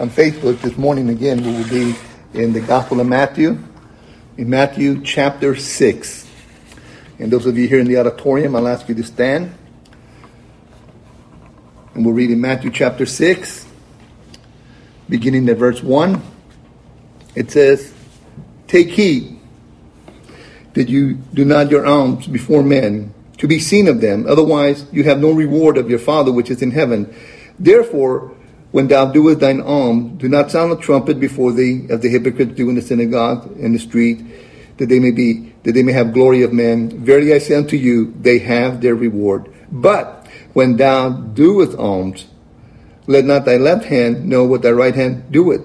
on Facebook this morning again. We will be in the Gospel of Matthew, in Matthew chapter 6. And those of you here in the auditorium, I'll ask you to stand. And we'll read in Matthew chapter 6, beginning at verse 1. It says, "Take heed that you do not your alms before men, to be seen of them. Otherwise you have no reward of your Father which is in heaven. Therefore, when thou doest thine alms, do not sound a trumpet before thee, as the hypocrites do in the synagogue and the street, that they may have glory of men. Verily I say unto you, they have their reward. But when thou doest alms, let not thy left hand know what thy right hand doeth,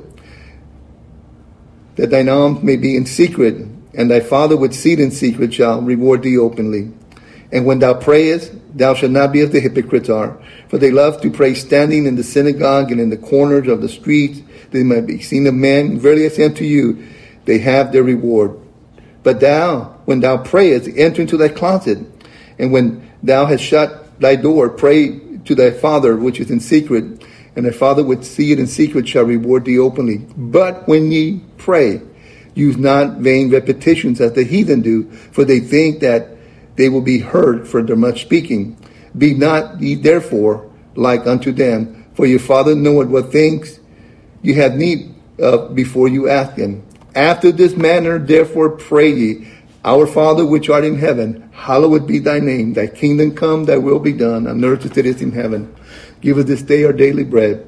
that thine alms may be in secret, and thy Father which seeth in secret shall reward thee openly. And when thou prayest, thou shalt not be as the hypocrites are, for they love to pray standing in the synagogue and in the corners of the streets, that they might be seen of men. Verily I say unto you, they have their reward. But thou, when thou prayest, enter into thy closet, and when thou hast shut thy door, pray to thy Father which is in secret, and thy Father which seeth in secret shall reward thee openly. But when ye pray, use not vain repetitions as the heathen do, for they think that they will be heard for their much speaking. Be not ye therefore like unto them, for your Father knoweth what things you have need of before you ask him. After this manner therefore pray ye, Our Father which art in heaven, hallowed be thy name. Thy kingdom come, thy will be done, on earth as it is in heaven. Give us this day our daily bread.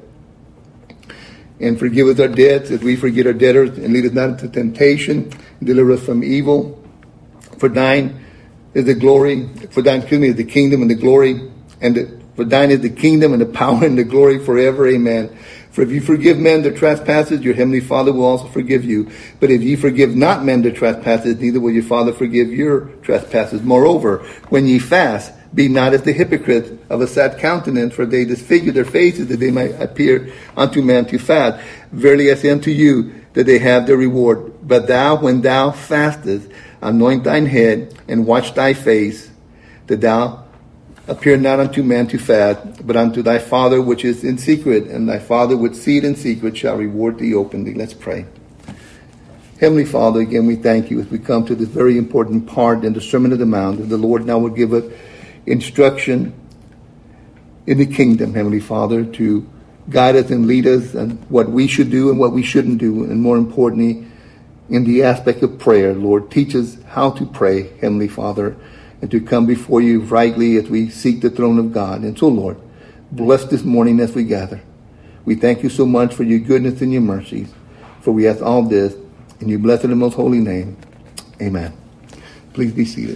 And forgive us our debts as we forgive our debtors. And lead us not into temptation. And deliver us from evil. For thine is the glory. For thine, is the kingdom and the glory. For thine is the kingdom and the power and the glory forever. Amen. For if you forgive men their trespasses, your heavenly Father will also forgive you. But if ye forgive not men their trespasses, neither will your Father forgive your trespasses. Moreover, when ye fast, be not as the hypocrites of a sad countenance, for they disfigure their faces, that they might appear unto men to fast. Verily I say unto you, that they have their reward. But thou, when thou fastest, anoint thine head, and wash thy face, that thou appear not unto men to fast, but unto thy Father which is in secret, and thy Father which seeth in secret shall reward thee openly." Let's pray. Heavenly Father, again we thank you as we come to this very important part in the Sermon of the Mount, that the Lord now will give us instruction in the kingdom, Heavenly Father, to guide us and lead us on what we should do and what we shouldn't do, and more importantly, in the aspect of prayer. Lord, teach us how to pray, Heavenly Father, and to come before you rightly as we seek the throne of God. And so, Lord, bless this morning as we gather. We thank you so much for your goodness and your mercies, for we ask all this in your blessed and most holy name. Amen. Please be seated.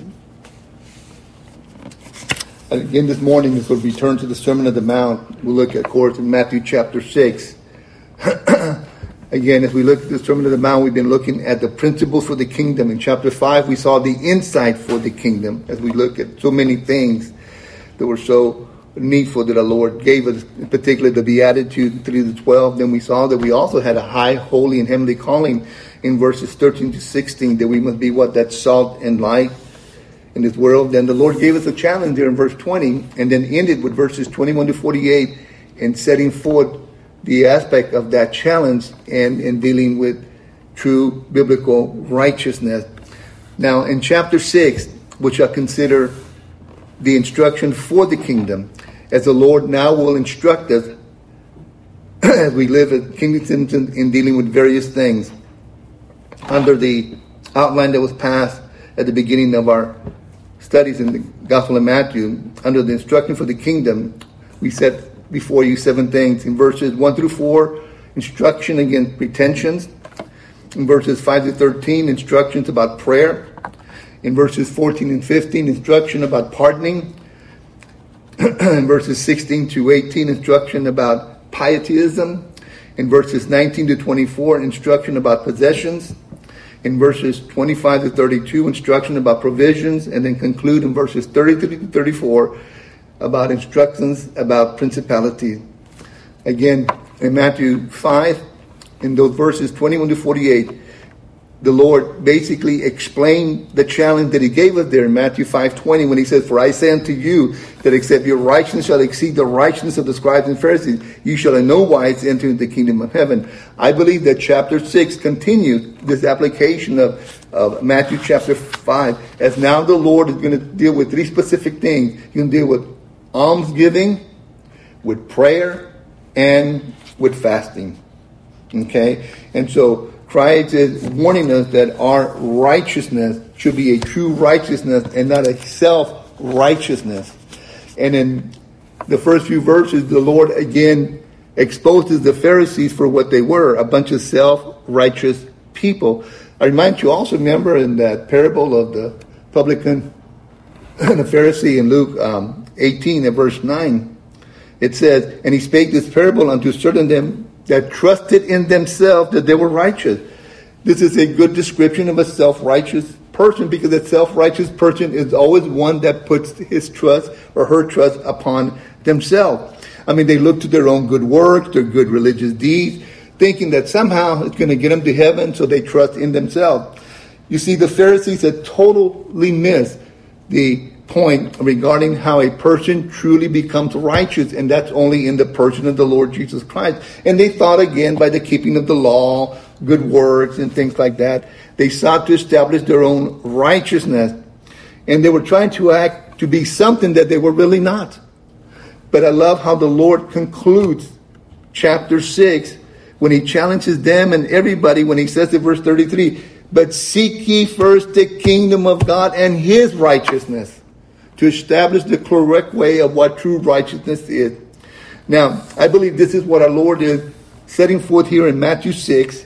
Again this morning, as we return to the Sermon of the Mount, we'll look, of course, in Matthew chapter 6. Again, as we look at the Sermon of the Mount, we've been looking at the principles for the kingdom. In chapter 5, we saw the insight for the kingdom, as we look at so many things that were so needful that our Lord gave us, in particular the Beatitudes 3 to 12. Then we saw that we also had a high, holy, and heavenly calling in verses 13 to 16, that we must be what? That salt and light in this world. Then the Lord gave us a challenge there in verse 20, and then ended with verses 21 to 48 and setting forth the aspect of that challenge and in dealing with true biblical righteousness. Now, in chapter 6, which I consider the instruction for the kingdom, as the Lord now will instruct us as we live as kingdom citizens in dealing with various things, under the outline that was passed at the beginning of our studies in the Gospel of Matthew, under the instruction for the kingdom, we set before you 7 things. In verses 1 through 4, instruction against pretensions. In verses 5 to 13, instructions about prayer. In verses 14 and 15, instruction about pardoning. In verses 16 to 18, instruction about pietism. In verses 19 to 24, instruction about possessions. In verses 25 to 32, instruction about provisions. And then conclude in verses 33 to 34, about instructions about principality. Again, in Matthew 5, in those verses 21 to 48, the Lord basically explained the challenge that he gave us there in Matthew 5:20 when he says, "For I say unto you that except your righteousness shall exceed the righteousness of the scribes and Pharisees, you shall in no wise enter into the kingdom of heaven." I believe that chapter 6 continues this application of Matthew chapter 5, as now the Lord is going to deal with three specific things. He's going to deal with almsgiving, with prayer, and with fasting. Okay? And so Christ is warning us that our righteousness should be a true righteousness and not a self-righteousness. And in the first few verses, the Lord again exposes the Pharisees for what they were, a bunch of self-righteous people. I remind you also, remember in that parable of the publican and the Pharisee in Luke 18 and verse 9, it says, "And he spake this parable unto certain them that trusted in themselves that they were righteous." This is a good description of a self-righteous person, because a self-righteous person is always one that puts his trust or her trust upon themselves. I mean, they look to their own good works, their good religious deeds, thinking that somehow it's going to get them to heaven, so they trust in themselves. You see, the Pharisees had totally missed the point regarding how a person truly becomes righteous, and that's only in the person of the Lord Jesus Christ. And they thought, again, by the keeping of the law, good works, and things like that, they sought to establish their own righteousness. And they were trying to act to be something that they were really not. But I love how the Lord concludes chapter 6 when he challenges them and everybody when he says in verse 33, "But seek ye first the kingdom of God and his righteousness," to establish the correct way of what true righteousness is. Now, I believe this is what our Lord is setting forth here in Matthew 6,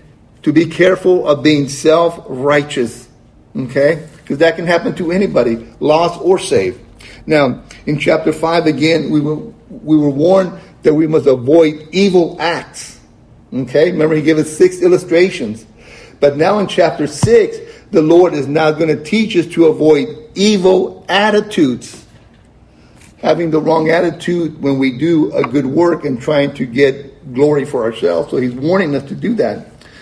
to be careful of being self-righteous, okay? Because that can happen to anybody, lost or saved. Now, in chapter 5, again, we were warned that we must avoid evil acts, okay? Remember, he gave us 6 illustrations. But now in chapter 6, the Lord is now going to teach us to avoid evil attitudes. Having the wrong attitude when we do a good work and trying to get glory for ourselves. So he's warning us to do that.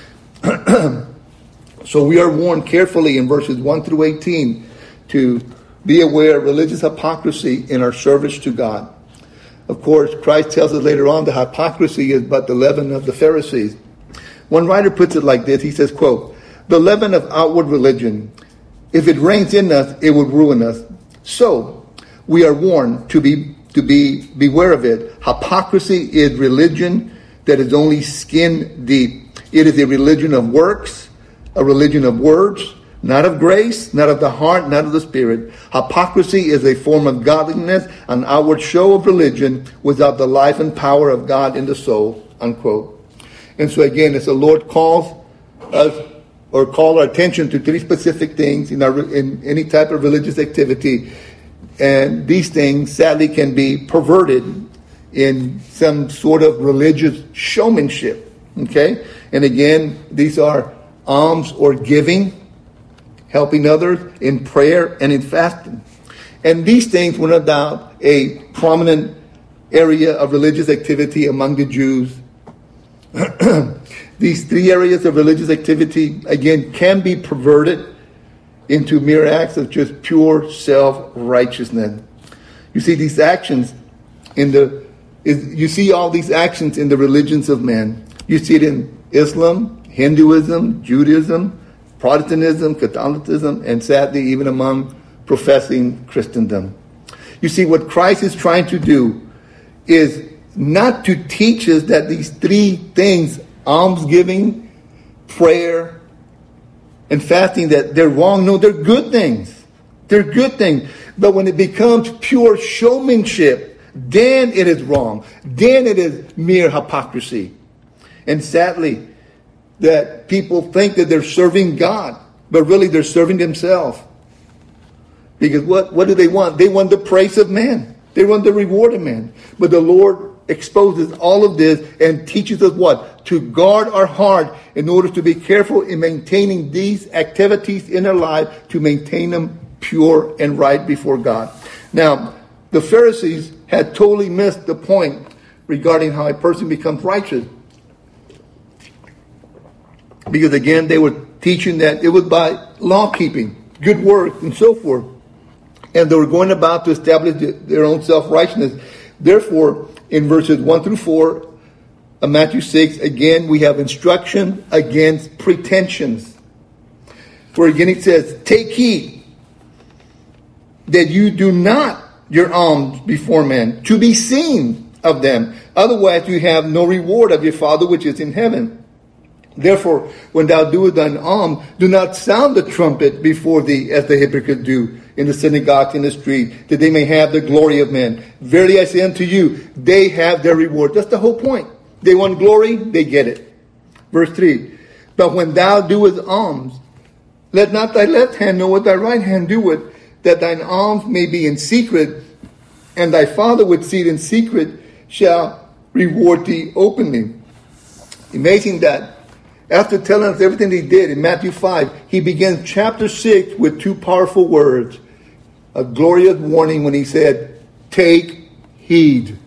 So we are warned carefully in verses 1 through 18 to be aware of religious hypocrisy in our service to God. Of course, Christ tells us later on that hypocrisy is but the leaven of the Pharisees. One writer puts it like this. He says, quote, "The leaven of outward religion, if it reigns in us, it would ruin us. So we are warned to beware of it. Hypocrisy is religion that is only skin deep. It is a religion of works, a religion of words, not of grace, not of the heart, not of the spirit. Hypocrisy is a form of godliness, an outward show of religion without the life and power of God in the soul," unquote. And so again, as the Lord calls us or call our attention to 3 specific things in any type of religious activity, and these things sadly can be perverted in some sort of religious showmanship. Okay? And again, these are alms or giving, helping others, in prayer and in fasting. And these things were no doubt a prominent area of religious activity among the Jews. These 3 areas of religious activity, again, can be perverted into mere acts of just pure self-righteousness. You see these actions you see all these actions in the religions of men. You see it in Islam, Hinduism, Judaism, Protestantism, Catholicism, and sadly even among professing Christendom. You see, what Christ is trying to do is not to teach us that these 3 things, almsgiving, prayer, and fasting, that they're wrong. No, they're good things. They're good things. But when it becomes pure showmanship, then it is wrong. Then it is mere hypocrisy. And sadly, that people think that they're serving God, but really they're serving themselves. Because what do they want? They want the praise of man. They want the reward of man. But the Lord exposes all of this and teaches us what? To guard our heart in order to be careful in maintaining these activities in our life, to maintain them pure and right before God. Now, the Pharisees had totally missed the point regarding how a person becomes righteous. Because again, they were teaching that it was by law keeping, good work, and so forth. And they were going about to establish their own self-righteousness. Therefore, in verses 1 through 4 of Matthew 6, again, we have instruction against pretensions. For again, it says, take heed that you do not your alms before men, to be seen of them. Otherwise, you have no reward of your Father which is in heaven. Therefore, when thou doest thine alms, do not sound the trumpet before thee, as the hypocrites do in the synagogues in the street, that they may have the glory of men. Verily I say unto you, they have their reward. That's the whole point. They want glory, they get it. Verse 3, but when thou doest alms, let not thy left hand know what thy right hand doeth, that thine alms may be in secret, and thy Father which seeth in secret shall reward thee openly. Amazing that after telling us everything he did in Matthew 5, he begins chapter 6 with two powerful words. A glorious warning when he said, take heed.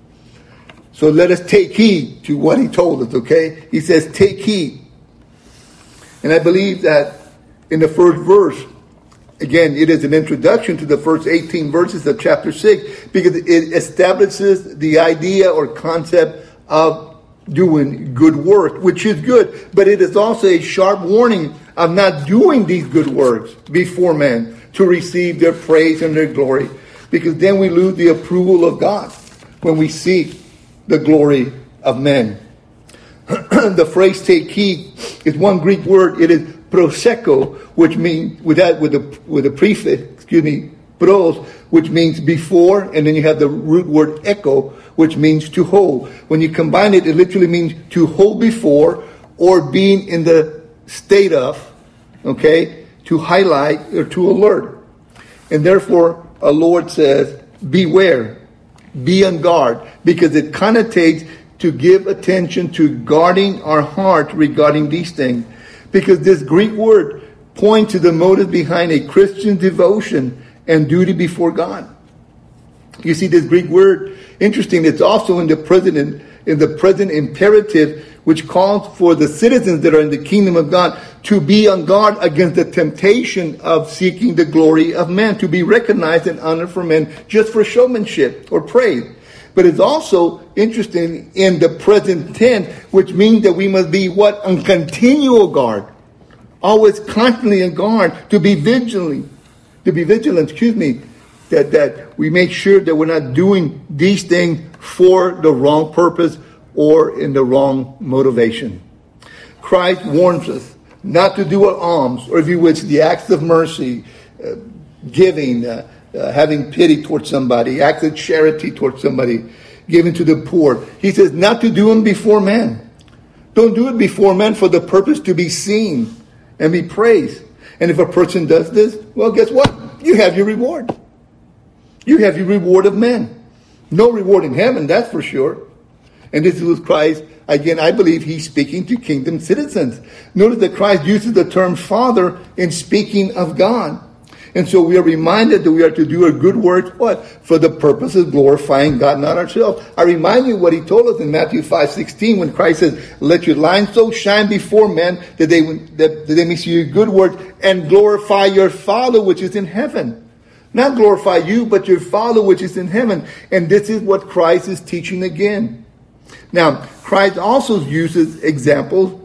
So let us take heed to what he told us, okay? He says, take heed. And I believe that in the first verse, again, it is an introduction to the first 18 verses of chapter 6 because it establishes the idea or concept of doing good work, which is good. But it is also a sharp warning of not doing these good works before men to receive their praise and their glory, because then we lose the approval of God when we seek the glory of men. The phrase take heed is one Greek word. It is proseko, which means with a prefix, pros, which means before, and then you have the root word echo, which means to hold. When you combine it, it literally means to hold before or being in the state of, okay, to highlight or to alert. And therefore, our Lord says, beware, be on guard, because it connotates to give attention to guarding our heart regarding these things. Because this Greek word points to the motive behind a Christian devotion and duty before God. You see, this Greek word, interesting, it's also in the present imperative, which calls for the citizens that are in the kingdom of God to be on guard against the temptation of seeking the glory of men, to be recognized and honored for men just for showmanship or praise. But it's also interesting in the present tense, which means that we must be what? On continual guard. Always constantly on guard, to be vigilant, that we make sure that we're not doing these things for the wrong purpose or in the wrong motivation. Christ warns us not to do our alms, or if you wish, the acts of mercy, giving, having pity towards somebody, acts of charity towards somebody, giving to the poor. He says not to do them before men. Don't do it before men for the purpose to be seen and be praised. And if a person does this, well, guess what? You have your reward. You have your reward of men. No reward in heaven, that's for sure. And this is Christ. Again, I believe he's speaking to kingdom citizens. Notice that Christ uses the term Father in speaking of God. And so we are reminded that we are to do a good work, what? For the purpose of glorifying God, not ourselves. I remind you what he told us in Matthew 5:16 when Christ says, let your light so shine before men that they may see your good works and glorify your Father which is in heaven. Not glorify you, but your Father which is in heaven. And this is what Christ is teaching again. Now, Christ also uses examples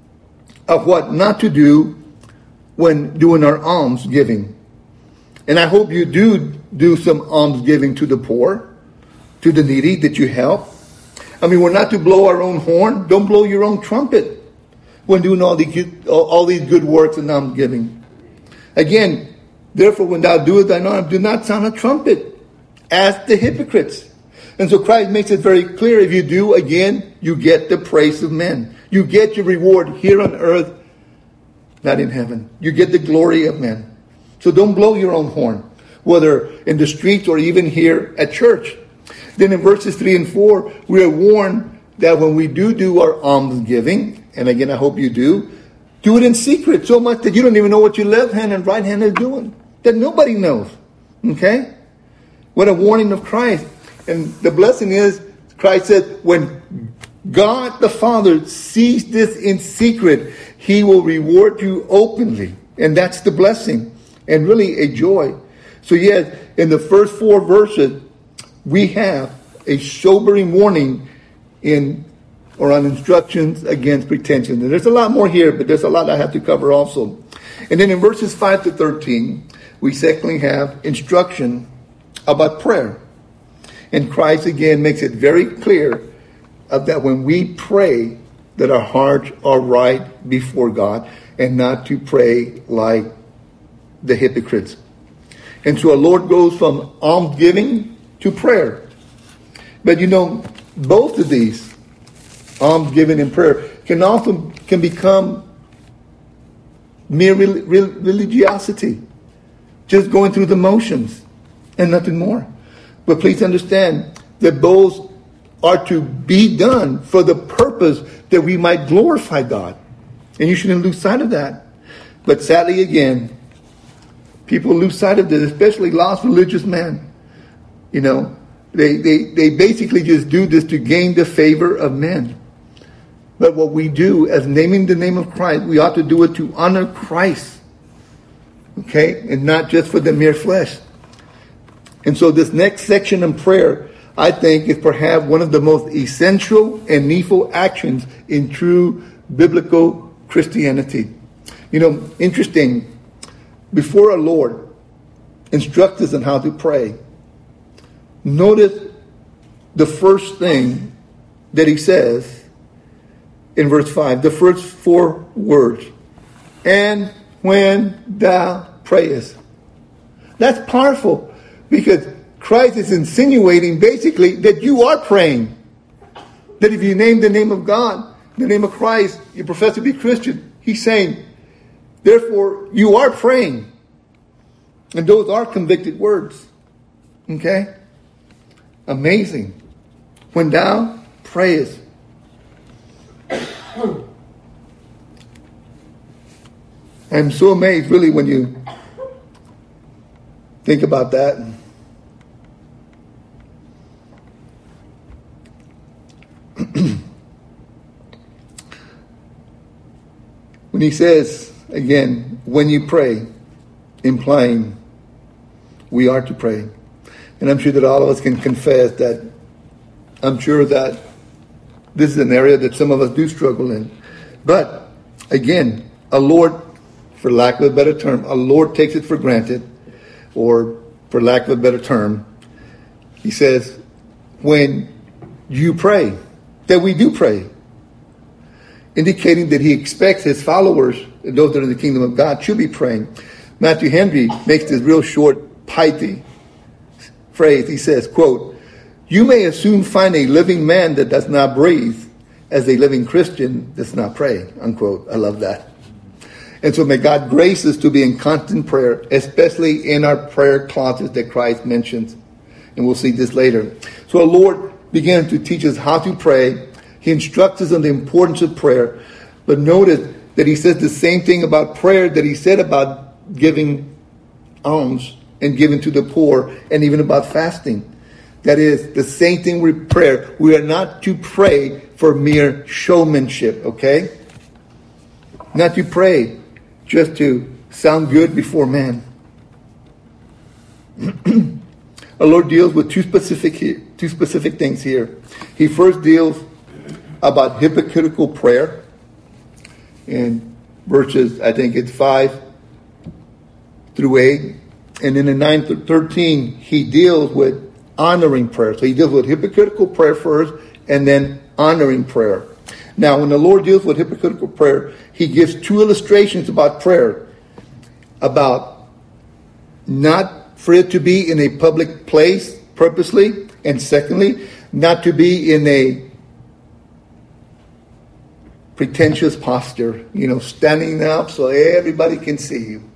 of what not to do when doing our alms giving. And I hope you do some alms giving to the poor, to the needy that you help. I mean, we're not to blow our own horn. Don't blow your own trumpet when doing all these good works and alms giving. Again, therefore, when thou doest thine alms, do not sound a trumpet, as the hypocrites. And so Christ makes it very clear, if you do, again, you get the praise of men. You get your reward here on earth, not in heaven. You get the glory of men. So don't blow your own horn, whether in the streets or even here at church. Then in verses 3 and 4, we are warned that when we do our alms giving, and again, I hope you do it in secret, so much that you don't even know what your left hand and right hand is doing, that nobody knows. Okay? What a warning of Christ. And the blessing is, Christ says, when God the Father sees this in secret. He will reward you openly. And that's the blessing and really a joy. So yes, in the first 4 verses, we have a sobering warning on instructions against pretension. And there's a lot more here, but there's a lot I have to cover also. And then in verses 5 to 13, we secondly have instruction about prayer. And Christ again makes it very clear that when we pray, that our hearts are right before God and not to pray like the hypocrites. And so our Lord goes from almsgiving to prayer. But both of these, almsgiving and prayer, can become mere religiosity. Just going through the motions and nothing more. But please understand that both are to be done for the purpose that we might glorify God. And you shouldn't lose sight of that. But sadly again, people lose sight of this, especially lost religious men. They basically just do this to gain the favor of men. But what we do as naming the name of Christ, we ought to do it to honor Christ. Okay? And not just for the mere flesh. And so this next section in prayer, I think, is perhaps one of the most essential and needful actions in true biblical Christianity. Interesting, before our Lord instructs us on how to pray, notice the first thing that he says in verse 5, the first 4 words. And when thou prayest. That's powerful because Christ is insinuating basically that you are praying. That if you name the name of God, the name of Christ, you profess to be Christian. He's saying, therefore, you are praying. And those are convicted words. Okay? Amazing. When thou prayest. I'm so amazed, really, when you think about that. When he says, again, when you pray, implying we are to pray. And I'm sure that all of us can confess that I'm sure that this is an area that some of us do struggle in. But, again, a Lord, for lack of a better term, a Lord takes it for granted, or for lack of a better term, he says, when you pray, that we do pray, indicating that he expects his followers, those that are in the kingdom of God, should be praying. Matthew Henry makes this real short, pithy phrase. He says, quote, you may as soon find a living man that does not breathe as a living Christian does not pray, unquote. I love that. And so may God grace us to be in constant prayer, especially in our prayer closets that Christ mentions. And we'll see this later. So our Lord began to teach us how to pray. He instructs us on the importance of prayer. But notice that he says the same thing about prayer that he said about giving alms and giving to the poor, and even about fasting. That is the same thing with prayer. We are not to pray for mere showmanship, okay? Not to pray just to sound good before man. Our Lord deals with two specific things here. He first deals about hypocritical prayer in verses, I think it's 5 through 8. And then in 9 through 13, he deals with honoring prayer. So he deals with hypocritical prayer first and then honoring prayer. Now, when the Lord deals with hypocritical prayer, he gives 2 illustrations about prayer. About not for it to be in a public place purposely. And secondly, not to be in a pretentious posture. Standing up so everybody can see you.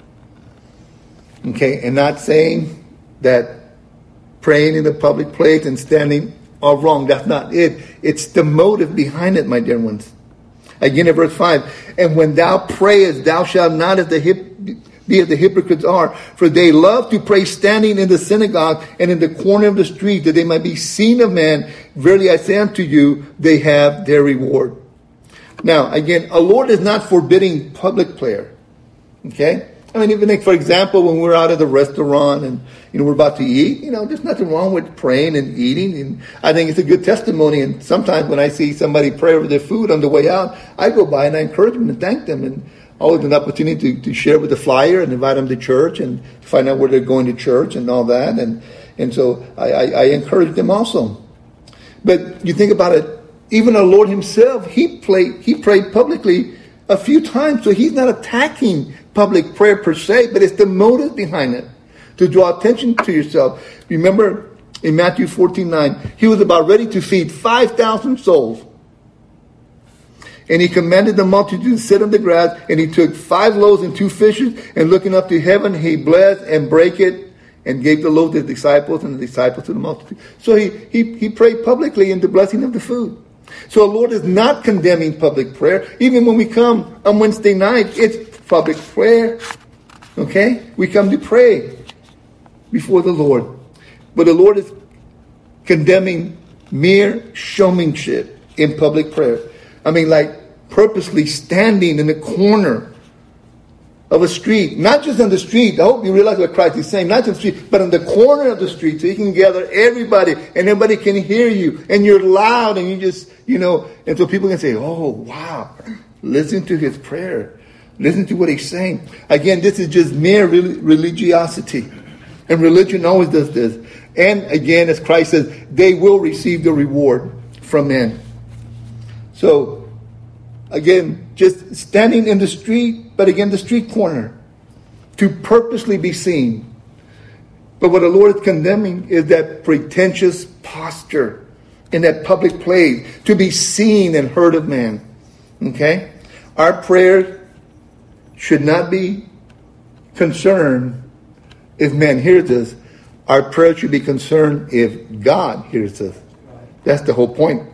Okay, and not saying that praying in the public place and standing are wrong. That's not it. It's the motive behind it, my dear ones. Again in verse 5, and when thou prayest, thou shalt not as be as the hypocrites are, for they love to pray standing in the synagogue and in the corner of the street, that they might be seen of men. Verily I say unto you, they have their reward. Now, again, our Lord is not forbidding public prayer. Okay? I mean, even for example, when we're out at the restaurant and, we're about to eat, there's nothing wrong with praying and eating. And I think it's a good testimony. And sometimes when I see somebody pray over their food on the way out, I go by and I encourage them and thank them. And always an opportunity to share with the flyer and invite them to church and find out where they're going to church and all that. And so I encourage them also. But you think about it, even our Lord himself, he prayed publicly a few times. So he's not attacking public prayer per se, but it's the motive behind it, to draw attention to yourself. Remember in Matthew 14:9, he was about ready to feed 5,000 souls. And he commanded the multitude to sit on the grass, and he took 5 loaves and 2 fishes, and looking up to heaven, he blessed and brake it, and gave the loaves to the disciples, and the disciples to the multitude. So he prayed publicly in the blessing of the food. So the Lord is not condemning public prayer. Even when we come on Wednesday night, it's public prayer. Okay? We come to pray before the Lord. But the Lord is condemning mere showmanship in public prayer. I mean, like purposely standing in the corner of a street. Not just on the street. I hope you realize what Christ is saying. Not just the street, but on the corner of the street. So you can gather everybody and everybody can hear you. And you're loud and you just, and so people can say, oh, wow. Listen to his prayer. Listen to what he's saying. Again, this is just mere religiosity. And religion always does this. And again, as Christ says, they will receive the reward from men. So, again, just standing in the street, but again, the street corner, to purposely be seen. But what the Lord is condemning is that pretentious posture in that public place, to be seen and heard of man. Okay? Our prayers should not be concerned if man hears us. Our prayer should be concerned if God hears us. That's the whole point.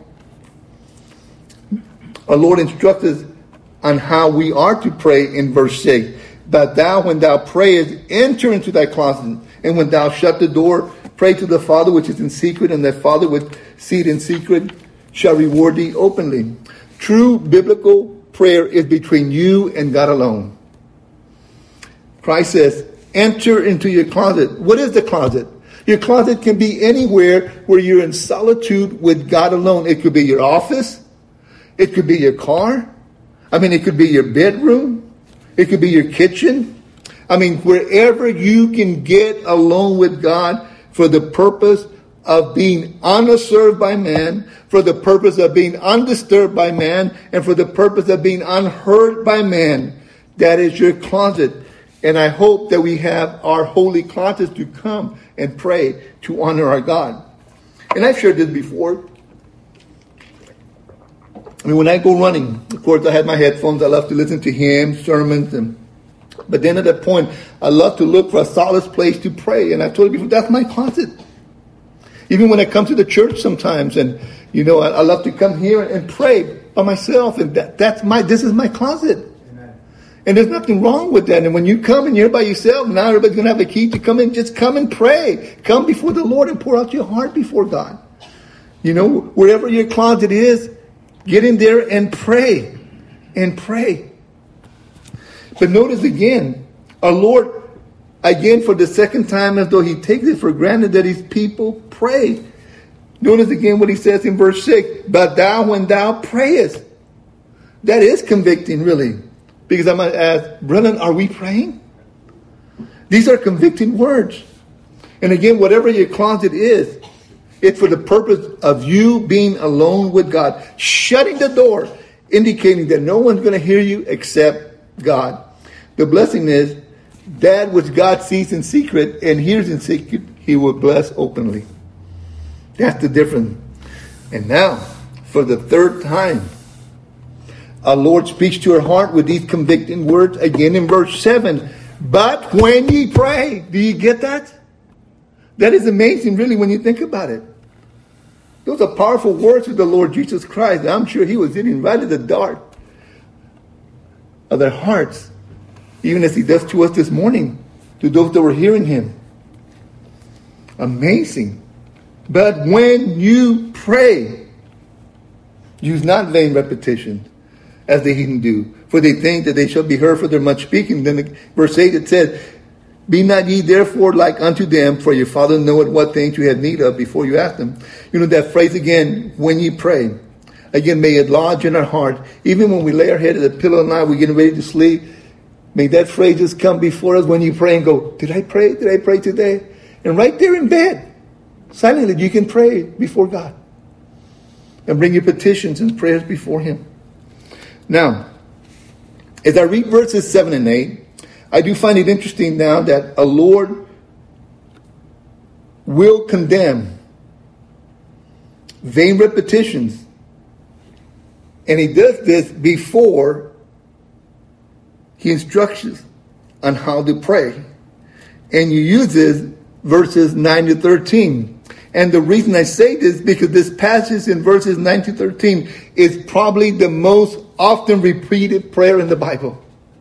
Our Lord instructs us on how we are to pray in verse 6. But thou, when thou prayest, enter into thy closet, and when thou shut the door, pray to the Father which is in secret, and thy Father which seeth in secret shall reward thee openly. True biblical prayer is between you and God alone. Christ says, enter into your closet. What is the closet? Your closet can be anywhere where you're in solitude with God alone. It could be your office. It could be your car. It could be your bedroom. It could be your kitchen. Wherever you can get alone with God for the purpose of being unobserved by man, for the purpose of being undisturbed by man, and for the purpose of being unheard by man. That is your closet. And I hope that we have our holy closets to come and pray to honor our God. And I've shared this before. When I go running, of course, I have my headphones. I love to listen to hymns, sermons. But then at that point, I love to look for a solace place to pray. And I told you before, that's my closet. Even when I come to the church sometimes, and, I love to come here and pray by myself. And this is my closet. And there's nothing wrong with that. And when you come and you're by yourself, now everybody's going to have a key to come in. Just come and pray. Come before the Lord and pour out your heart before God. Wherever your closet is, get in there and pray. And pray. But notice again, our Lord, again for the second time, as though he takes it for granted that his people pray. Notice again what he says in verse 6. But thou, when thou prayest. That is convicting, really. Because I might ask, Brennan, are we praying? These are convicting words. And again, whatever your closet is, it's for the purpose of you being alone with God. Shutting the door, indicating that no one's going to hear you except God. The blessing is, that which God sees in secret and hears in secret, he will bless openly. That's the difference. And now, for the third time, our Lord speaks to our heart with these convicting words again in verse 7. But when ye pray, do you get that? That is amazing, really, when you think about it. Those are powerful words of the Lord Jesus Christ. I'm sure he was hitting right at the dart of their hearts. even as he does to us this morning, to those that were hearing him. Amazing. But when you pray, use not vain repetition, as the heathen do, for they think that they shall be heard for their much speaking. Then verse 8 it said, be not ye therefore like unto them, for your Father knoweth what things you have need of before you ask them. You know that phrase again, when ye pray. Again, may it lodge in our heart. Even when we lay our head at the pillow at night, we're getting ready to sleep. May that phrase just come before us when you pray and go, did I pray? Did I pray today? And right there in bed, silently, you can pray before God. And bring your petitions and prayers before him. Now, as I read verses 7 and 8, I do find it interesting now that a Lord will condemn vain repetitions. And he does this before he instructs us on how to pray. And he uses verses 9 to 13. And the reason I say this, because this passage in verses 9 to 13 is probably the most often repeated prayer in the Bible.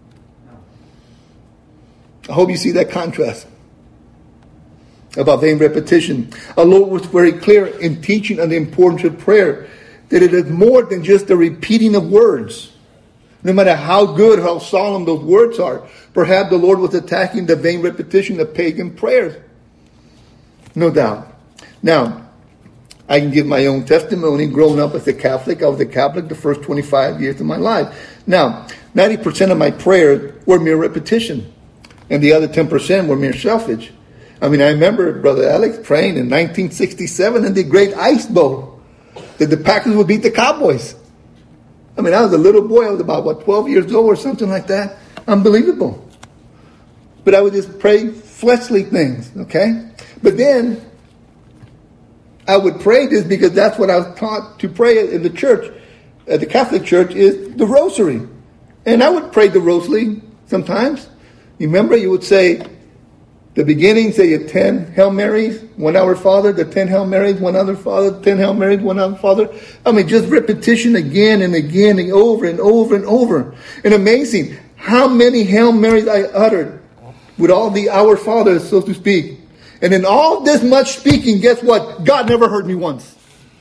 I hope you see that contrast about vain repetition. Our Lord was very clear in teaching on the importance of prayer, that it is more than just the repeating of words. No matter how good, how solemn those words are, perhaps the Lord was attacking the vain repetition of pagan prayers. No doubt. Now, I can give my own testimony. Growing up as a Catholic, I was a Catholic the first 25 years of my life. Now, 90% of my prayers were mere repetition. And the other 10% were mere selfish. I mean, I remember Brother Alex praying in 1967 in the Great Ice Bowl that the Packers would beat the Cowboys. I mean, I was a little boy. I was about, 12 years old or something like that. Unbelievable. But I would just pray fleshly things, okay? But then I would pray this because that's what I was taught to pray in the church, at the Catholic Church, is the rosary. And I would pray the rosary sometimes. You remember, you would say, the beginning, say your 10 Hail Marys, one Our Father, the 10 Hail Marys, one other Father, 10 Hail Marys, one other Father. I mean, just repetition again and again and over and over and over. And amazing how many Hail Marys I uttered with all the Our Fathers, so to speak. And in all this much speaking, guess what? God never heard me once.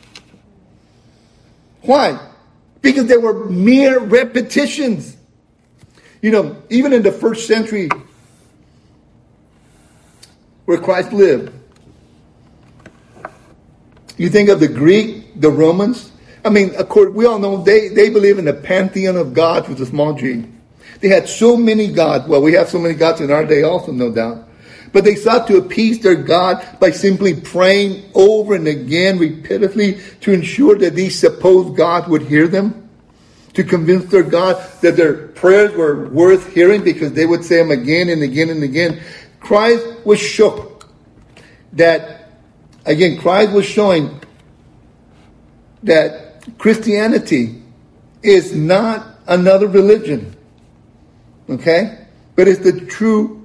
Why? Because they were mere repetitions. You know, even in the first century where Christ lived, you think of the Greek, the Romans. I mean, of course, we all know they believe in the pantheon of gods with a small g. They had so many gods. Well, we have so many gods in our day also, no doubt. But they sought to appease their God by simply praying over and again, repeatedly, to ensure that these supposed gods would hear them. To convince their God that their prayers were worth hearing because they would say them again and again and again. Christ was shook that, again, Christ was showing that Christianity is not another religion. Okay? But it's the true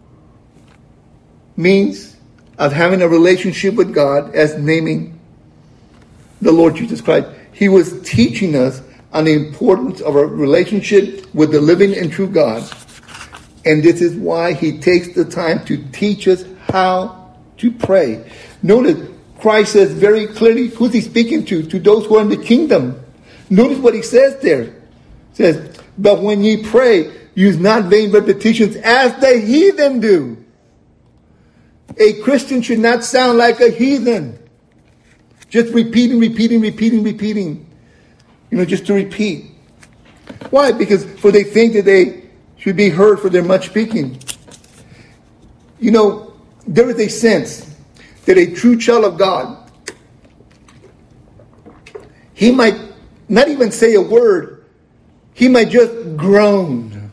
means of having a relationship with God as naming the Lord Jesus Christ. He was teaching us on the importance of a relationship with the living and true God. And this is why he takes the time to teach us how to pray. Notice, Christ says very clearly, who's he speaking to? To those who are in the kingdom. Notice what he says there. He says, but when ye pray, use not vain repetitions as the heathen do. A Christian should not sound like a heathen. Just repeating. You know, just to repeat. Why? Because for they think that they should be heard for their much speaking. You know, there is a sense that a true child of God, he might not even say a word. He might just groan.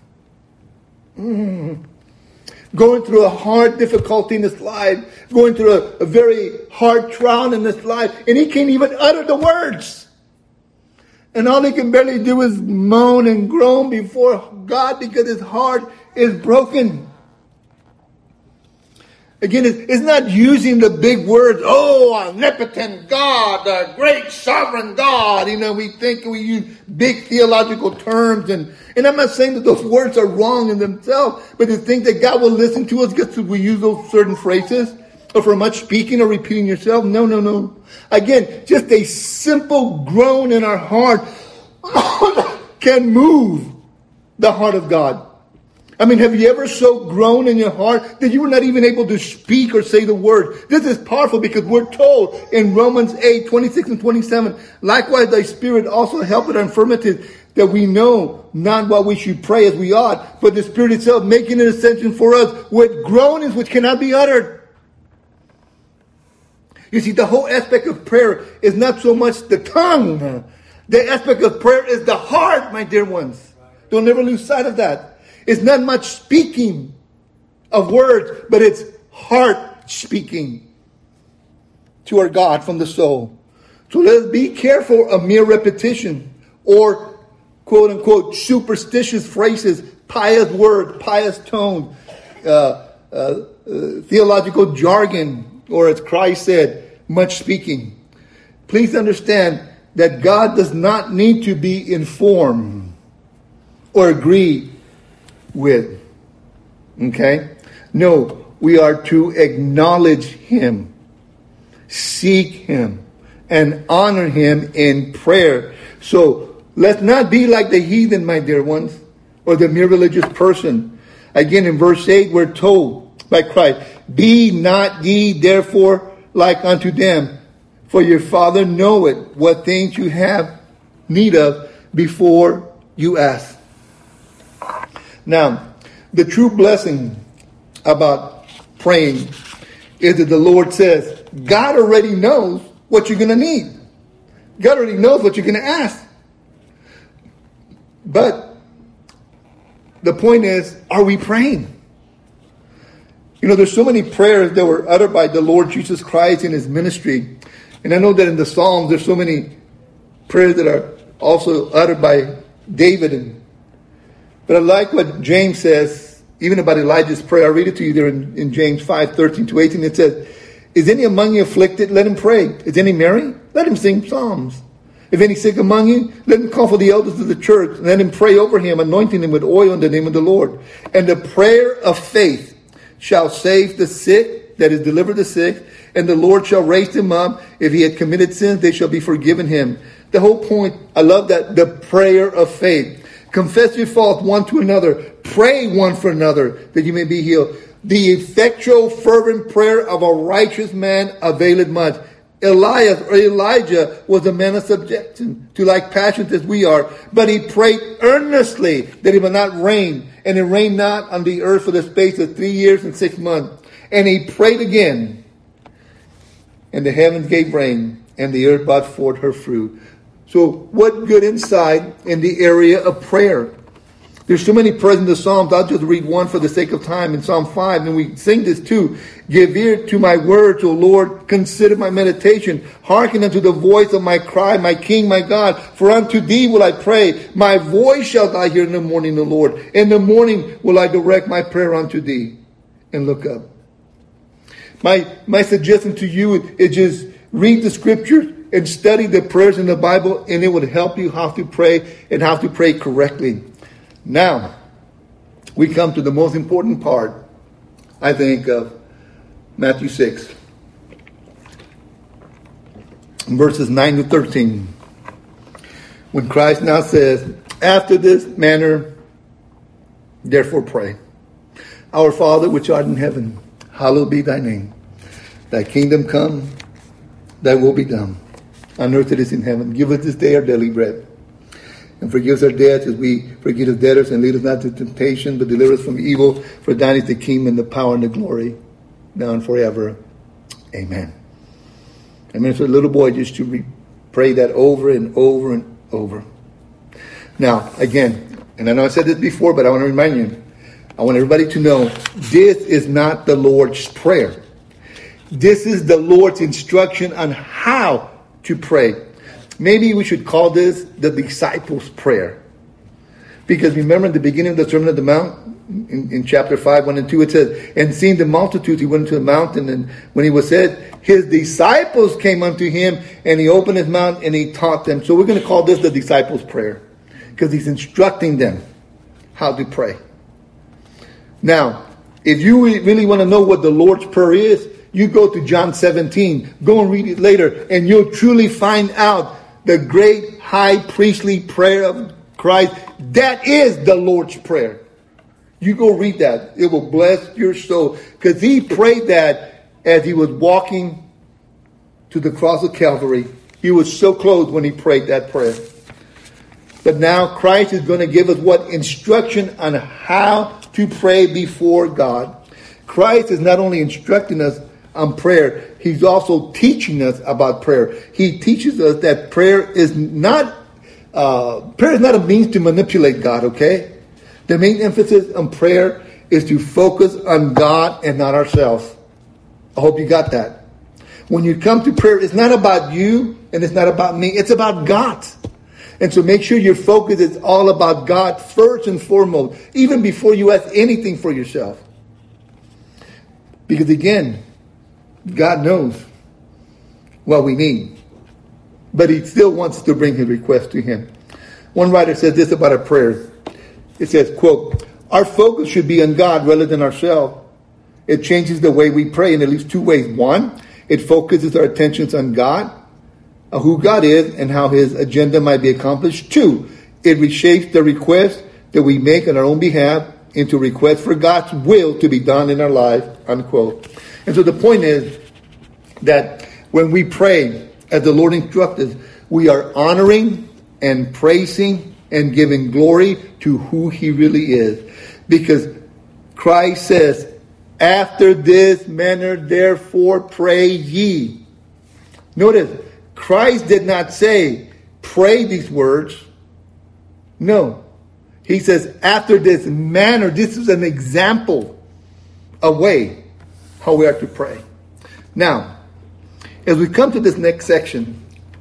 Going through a hard difficulty in his life. Going through a very hard trial in his life. And he can't even utter the words. And all he can barely do is moan and groan before God because his heart is broken. Again, it's not using the big words, oh, omnipotent God, the great sovereign God. We think we use big theological terms. And I'm not saying that those words are wrong in themselves, but to think that God will listen to us because we use those certain phrases, or for much speaking or repeating yourself. No. Again, just a simple groan in our heart can move the heart of God. Have you ever so grown in your heart that you were not even able to speak or say the word? This is powerful because we're told in Romans 8, 26 and 27, likewise thy Spirit also helpeth our infirmities, that we know not what we should pray as we ought, but the Spirit itself making intercession for us with groanings which cannot be uttered. You see, the whole aspect of prayer is not so much the tongue. The aspect of prayer is the heart, my dear ones. Don't ever lose sight of that. It's not much speaking of words, but it's heart speaking to our God from the soul. So let's be careful of mere repetition or quote unquote superstitious phrases, pious word, pious tone, theological jargon, or as Christ said, much speaking. Please understand that God does not need to be informed or agree with. Okay? No, we are to acknowledge Him, seek Him, and honor Him in prayer. So let's not be like the heathen, my dear ones, or the mere religious person. Again, in verse 8, we're told by Christ, be not ye therefore like unto them, for your Father knoweth what things you have need of before you ask. Now, the true blessing about praying is that the Lord says, God already knows what you're going to need. God already knows what you're going to ask. But the point is, are we praying? There's so many prayers that were uttered by the Lord Jesus Christ in His ministry. And I know that in the Psalms, there's so many prayers that are also uttered by David. But I like what James says, even about Elijah's prayer. I'll read it to you there in James 5:13-18. It says, is any among you afflicted? Let him pray. Is any merry? Let him sing psalms. If any sick among you, let him call for the elders of the church. And let him pray over him, anointing him with oil in the name of the Lord. And the prayer of faith shall save the sick, that is, deliver the sick. And the Lord shall raise him up. If he had committed sins, they shall be forgiven him. The whole point, I love that, the prayer of faith. Confess your faults one to another. Pray one for another that you may be healed. The effectual fervent prayer of a righteous man availeth much. Elijah was a man of subjection to like passions as we are. But he prayed earnestly that it would not rain. And it rained not on the earth for the space of 3 years and 6 months. And he prayed again. And the heavens gave rain. And the earth brought forth her fruit. So what good insight in the area of prayer. There's so many prayers in the Psalms. I'll just read one for the sake of time. In Psalm 5, and we sing this too. Give ear to my words, O Lord. Consider my meditation. Hearken unto the voice of my cry, my King, my God. For unto thee will I pray. My voice shalt thou hear in the morning, O Lord. In the morning will I direct my prayer unto thee. And look up. My suggestion to you is just read the scriptures and study the prayers in the Bible, and it would help you how to pray and how to pray correctly. Now, we come to the most important part, I think, of Matthew 6. Verses 9-13. When Christ now says, after this manner, therefore pray. Our Father which art in heaven, hallowed be thy name. Thy kingdom come, thy will be done. On earth it is in heaven. Give us this day our daily bread. And forgive us our debts as we forgive our debtors, and lead us not into temptation, but deliver us from evil. For thine is the kingdom and the power and the glory, now and forever. Amen. I mean, for a little boy just to pray that over and over and over. Now, again, and I know I said this before, but I want to remind you, I want everybody to know, this is not the Lord's Prayer. This is the Lord's instruction on how to pray. Maybe we should call this the disciples' prayer. Because remember in the beginning of the Sermon on the Mount, in chapter 5, 1 and 2, it says, and seeing the multitudes, he went into the mountain, and when he was said, his disciples came unto him, and he opened his mouth, and he taught them. So we're going to call this the disciples' prayer, because he's instructing them how to pray. Now, if you really want to know what the Lord's Prayer is, you go to John 17. Go and read it later, and you'll truly find out the great high priestly prayer of Christ. That is the Lord's Prayer. You go read that. It will bless your soul. Because he prayed that as he was walking to the cross of Calvary. He was so close when he prayed that prayer. But now Christ is going to give us what? Instruction on how to pray before God. Christ is not only instructing us on prayer, he's also teaching us about prayer. He teaches us that prayer is not a means to manipulate God, okay? The main emphasis on prayer is to focus on God and not ourselves. I hope you got that. When you come to prayer, it's not about you and it's not about me. It's about God. And so make sure your focus is all about God first and foremost, even before you ask anything for yourself. Because again, God knows what we need. But he still wants to bring his request to him. One writer says this about our prayers. It says, quote, our focus should be on God rather than ourselves. It changes the way we pray in at least two ways. One, it focuses our attentions on God, who God is, and how his agenda might be accomplished. Two, it reshapes the request that we make on our own behalf into requests for God's will to be done in our life, unquote. And so the point is that when we pray, as the Lord instructed us, we are honoring and praising and giving glory to who he really is. Because Christ says, after this manner, therefore, pray ye. Notice, Christ did not say, pray these words. No. He says, after this manner, this is an example, a way how we are to pray. Now, as we come to this next section,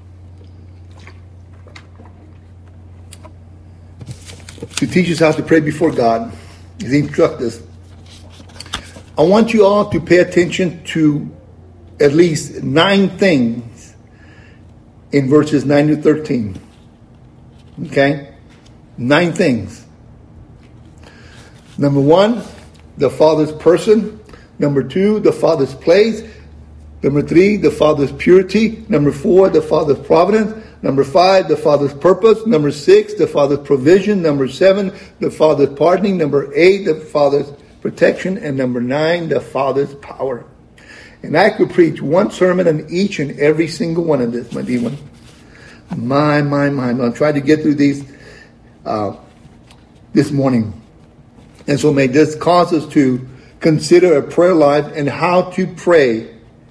to teach us how to pray before God, as he instructs us, I want you all to pay attention to at least 9 things in verses 9 to 13. Okay? 9 things. Number 1, the Father's person. Number 2, the Father's place. Number 3, the Father's purity. Number 4, the Father's providence. Number 5, the Father's purpose. Number 6, the Father's provision. Number 7, the Father's pardoning. Number 8, the Father's protection. And number 9, the Father's power. And I could preach one sermon on each and every single one of this, my dear one. My. I'll try to get through these this morning. And so may this cause us to consider a prayer life and how to pray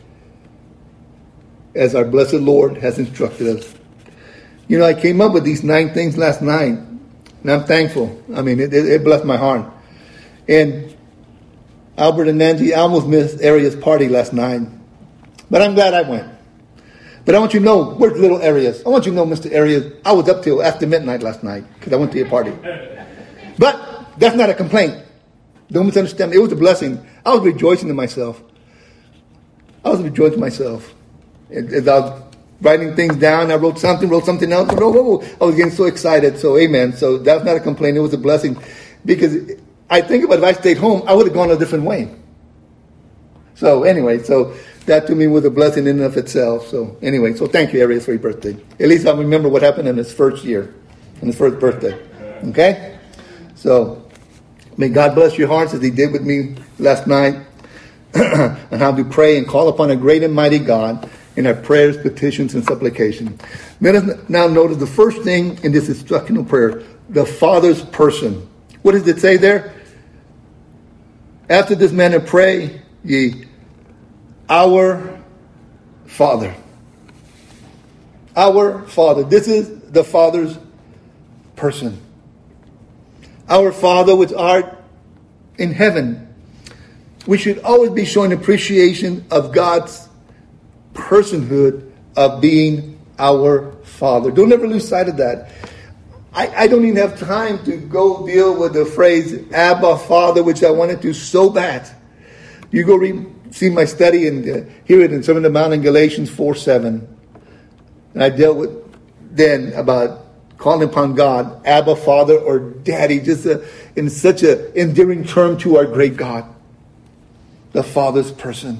as our blessed Lord has instructed us. You know, I came up with these 9 things last night, and I'm thankful. I mean, it blessed my heart. And Albert and Nancy, I almost missed Aria's party last night, but I'm glad I went. But I want you to know, where's little Arias? I want you to know, Mr. Arias, I was up till after midnight last night because I went to your party. But that's not a complaint. Don't misunderstand me. It was a blessing. I was rejoicing in myself. As I was writing things down, I wrote something else. I was getting so excited. So, amen. So that's not a complaint. It was a blessing. Because I think about if I stayed home, I would have gone a different way. So, anyway, so that to me was a blessing in and of itself. So, anyway, so thank you, Arias, for your birthday. At least I remember what happened in his first year, in his first birthday. Okay? So, may God bless your hearts as he did with me last night on how to pray and call upon a great and mighty God in our prayers, petitions, and supplication. Let us now notice the first thing in this instructional prayer, the Father's person. What does it say there? After this manner pray ye, our Father. Our Father. This is the Father's person. Our Father which art in heaven. We should always be showing appreciation of God's personhood of being our Father. Don't ever lose sight of that. I don't even have time to go deal with the phrase Abba, Father, which I wanted to so bad. You go see my study and hear it in Sermon on the Mount in Galatians 4:7. And I dealt with then about calling upon God, Abba, Father, or Daddy, just in such an endearing term to our great God. The Father's person.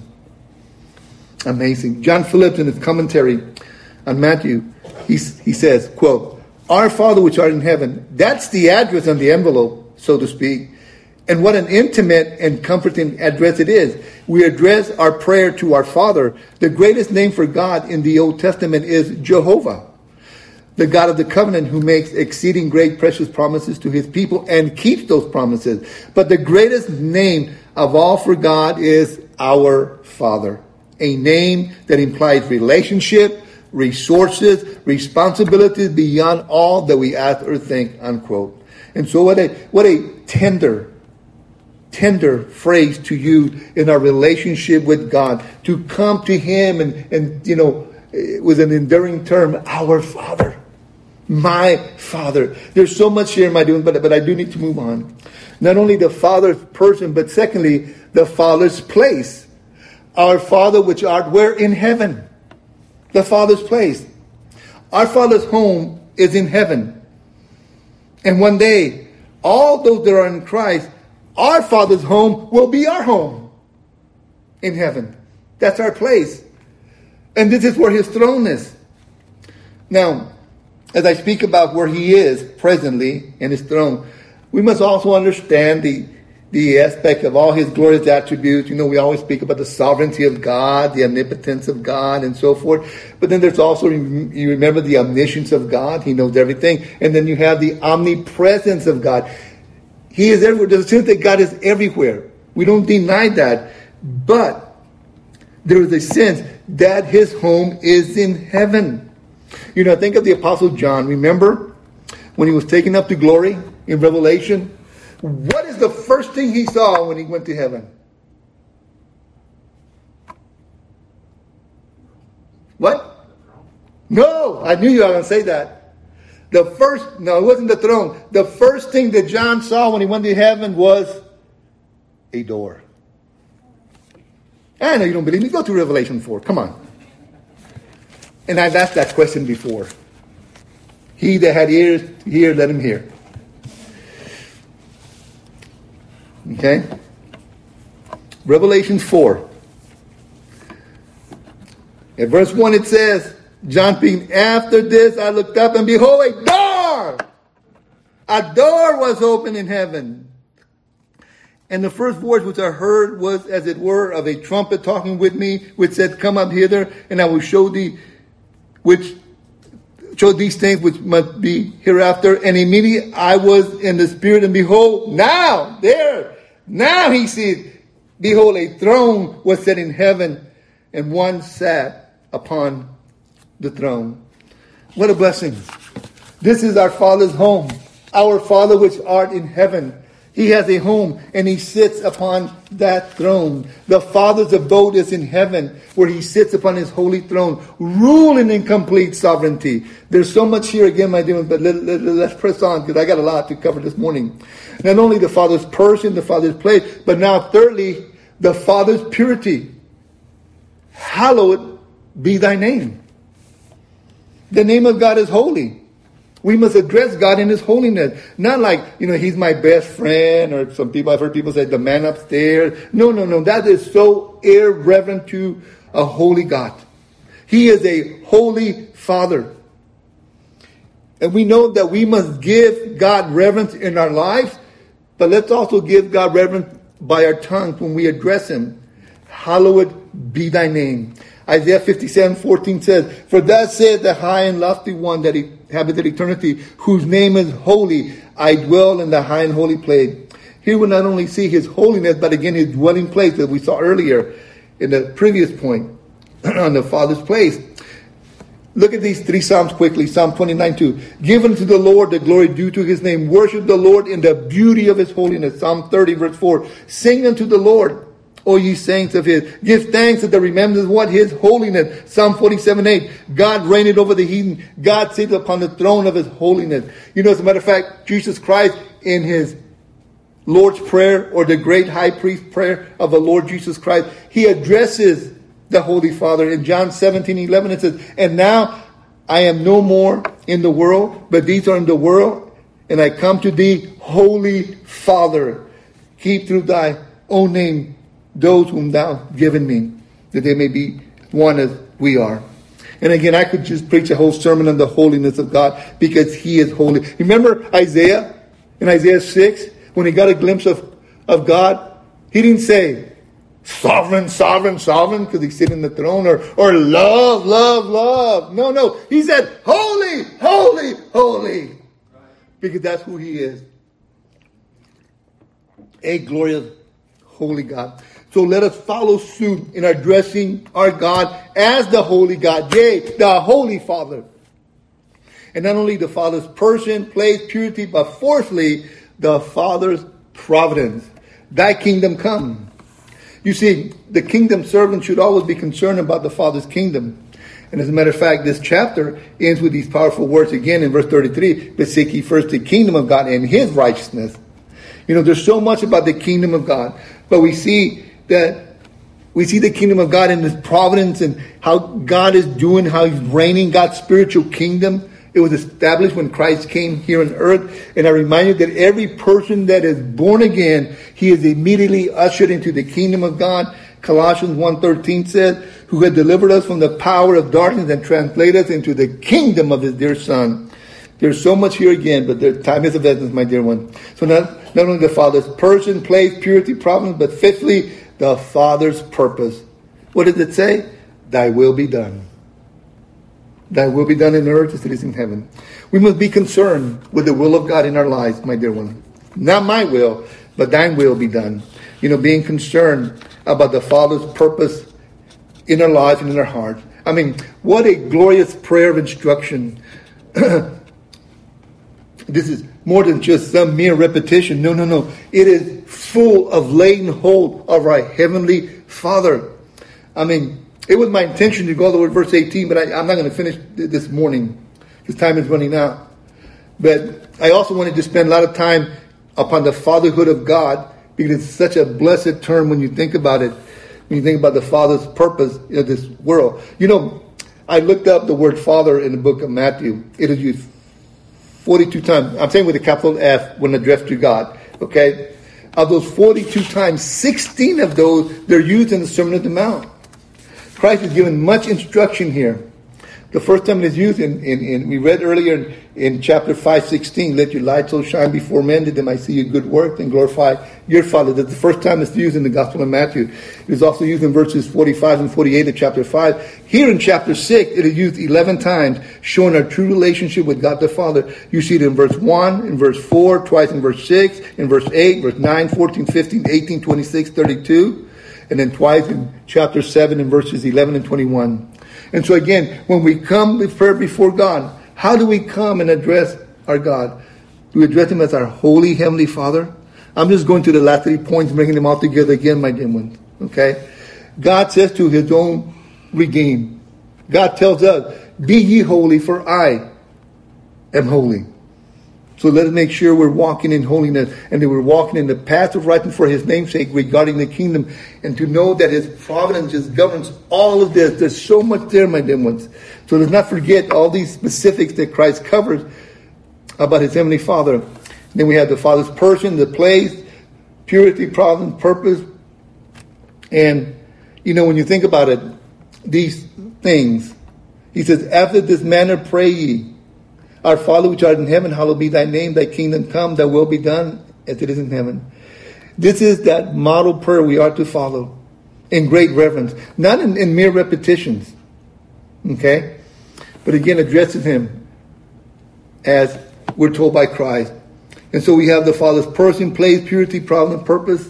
Amazing. John Phillips in his commentary on Matthew, he says, quote, "Our Father which art in heaven," that's the address on the envelope, so to speak. And what an intimate and comforting address it is. We address our prayer to our Father. The greatest name for God in the Old Testament is Jehovah, the God of the covenant, who makes exceeding great precious promises to his people and keeps those promises. But the greatest name of all for God is our Father, a name that implies relationship, resources, responsibilities beyond all that we ask or think, unquote. And so what a tender phrase to use in our relationship with God, to come to him and with an enduring term, our Father, my Father. There's so much here in my doing, but I do need to move on. Not only the Father's person, but secondly, the Father's place. Our Father which art where? In heaven. The Father's place. Our Father's home is in heaven. And one day, all those that are in Christ, our Father's home will be our home in heaven. That's our place. And this is where his throne is. Now, as I speak about where he is presently in his throne, we must also understand the aspect of all his glorious attributes. We always speak about the sovereignty of God, the omnipotence of God, and so forth. But then there's also, you remember, the omniscience of God. He knows everything. And then you have the omnipresence of God. He is everywhere. There's a sense that God is everywhere. We don't deny that. But there is a sense that his home is in heaven. Think of the Apostle John. Remember when he was taken up to glory in Revelation? What is the first thing he saw when he went to heaven? What? No, I knew you were going to say that. No, it wasn't the throne. The first thing that John saw when he went to heaven was a door. I know you don't believe me. Go to Revelation 4. Come on. And I've asked that question before. He that had ears to hear, let him hear. Okay? Revelation 4. In verse 1 it says, John speaking, "After this I looked up, and behold, a door! A door was opened in heaven. And the first voice which I heard was as it were of a trumpet talking with me, which said, Come up hither, and I will show these things which must be hereafter. And immediately I was in the Spirit, and behold, now he sees, behold, a throne was set in heaven, and one sat upon the throne." What a blessing. This is our Father's home. Our Father which art in heaven. He has a home, and he sits upon that throne. The Father's abode is in heaven, where he sits upon his holy throne, ruling in complete sovereignty. There's so much here again, my dear, but let's press on, because I got a lot to cover this morning. Not only the Father's person, the Father's place, but now thirdly, the Father's purity. Hallowed be thy name. The name of God is holy. We must address God in his holiness. Not like, he's my best friend, or I've heard people say, the man upstairs. No. That is so irreverent to a holy God. He is a holy Father. And we know that we must give God reverence in our lives, but let's also give God reverence by our tongues when we address him. Hallowed be thy name. Isaiah 57:14 says, "For thus saith the high and lofty one that inhabited eternity, whose name is holy. I dwell in the high and holy place." Here we not only see his holiness, but again his dwelling place, that we saw earlier in the previous point on the Father's place. Look at these 3 Psalms quickly. Psalm 29:2. "Give unto the Lord the glory due to his name. Worship the Lord in the beauty of his holiness." Psalm 30 verse 4. "Sing unto the Lord, O ye saints of his. Give thanks at the remembrance of what? His holiness. Psalm 47:8. God reigned over the heathen. God sitteth upon the throne of his holiness. You know, as a matter of fact, Jesus Christ in his Lord's Prayer, or the great high priest prayer of the Lord Jesus Christ, he addresses the Holy Father. In John 17:11 it says, and now I am no more in the world, but these are in the world, and I come to thee, Holy Father. Keep through thy own name those whom thou hast given me, that they may be one as we are. And again, I could just preach a whole sermon on the holiness of God, because he is holy. Remember Isaiah, in Isaiah 6, when he got a glimpse of God, he didn't say, sovereign, sovereign, sovereign, because he's sitting in the throne, or love, love, love. No. He said, holy, holy, holy. Because that's who he is. A glorious, holy God. So let us follow suit in addressing our God as the holy God. Yea, the Holy Father. And not only the Father's person, place, purity, but fourthly, the Father's providence. Thy kingdom come. You see, the kingdom servant should always be concerned about the Father's kingdom. And as a matter of fact, this chapter ends with these powerful words again in verse 33. But seek ye first the kingdom of God and his righteousness. You know, there's so much about the kingdom of God. But we see the kingdom of God in his providence and how God is doing, how he's reigning, God's spiritual kingdom. It was established when Christ came here on earth. And I remind you that every person that is born again, he is immediately ushered into the kingdom of God. Colossians 1:13 says, who had delivered us from the power of darkness and translated us into the kingdom of his dear Son. There's so much here again, but the time is of essence, my dear one. So not only the Father's person, place, purity, providence, but fifthly, the Father's purpose. What does it say? Thy will be done. Thy will be done in earth as it is in heaven. We must be concerned with the will of God in our lives, my dear one. Not my will, but thine will be done. You know, being concerned about the Father's purpose in our lives and in our hearts. I mean, what a glorious prayer of instruction. This is more than just some mere repetition. No. It is full of laying hold of our Heavenly Father. I mean, it was my intention to go all the way to verse 18, but I'm not going to finish this morning because time is running out. But I also wanted to spend a lot of time upon the fatherhood of God, because it's such a blessed term when you think about it. When you think about the Father's purpose in this world. You know, I looked up the word Father in the book of Matthew. It is used 42 times. I'm saying with a capital F when addressed to God. Okay? Of those 42 times, 16 of those, they're used in the Sermon on the Mount. Christ is given much instruction here. The first time it is used we read earlier in chapter 5:16, let your light so shine before men that they might see your good work and glorify your Father. That's the first time it's used in the Gospel of Matthew. It is also used in verses 45 and 48 of chapter 5. Here in chapter 6, it is used 11 times, showing our true relationship with God the Father. You see it in verse 1, in verse 4, twice in verse 6, in verse 8, verse 9, 14, 15, 18, 26, 32, and then twice in chapter 7 in verses 11 and 21. And so again, when we come with prayer before God, how do we come and address our God? Do we address him as our holy Heavenly Father? I'm just going to the last 3 points, bringing them all together again, my dear ones. Okay? God says to his own redeemed. God tells us, be ye holy, for I am holy. So let us make sure we're walking in holiness and that we're walking in the path of righteousness for his name's sake regarding the kingdom, and to know that his providence just governs all of this. There's so much there, my dear ones. So let's not forget all these specifics that Christ covers about his Heavenly Father. Then we have the Father's person, the place, purity, providence, purpose. And, you know, when you think about it, these things, he says, after this manner pray ye, our Father which art in heaven, hallowed be thy name, thy kingdom come, thy will be done as it is in heaven. This is that model prayer we are to follow in great reverence, not in mere repetitions. Okay? But again, addressing him as we're told by Christ. And so we have the Father's person, place, purity, providence, purpose.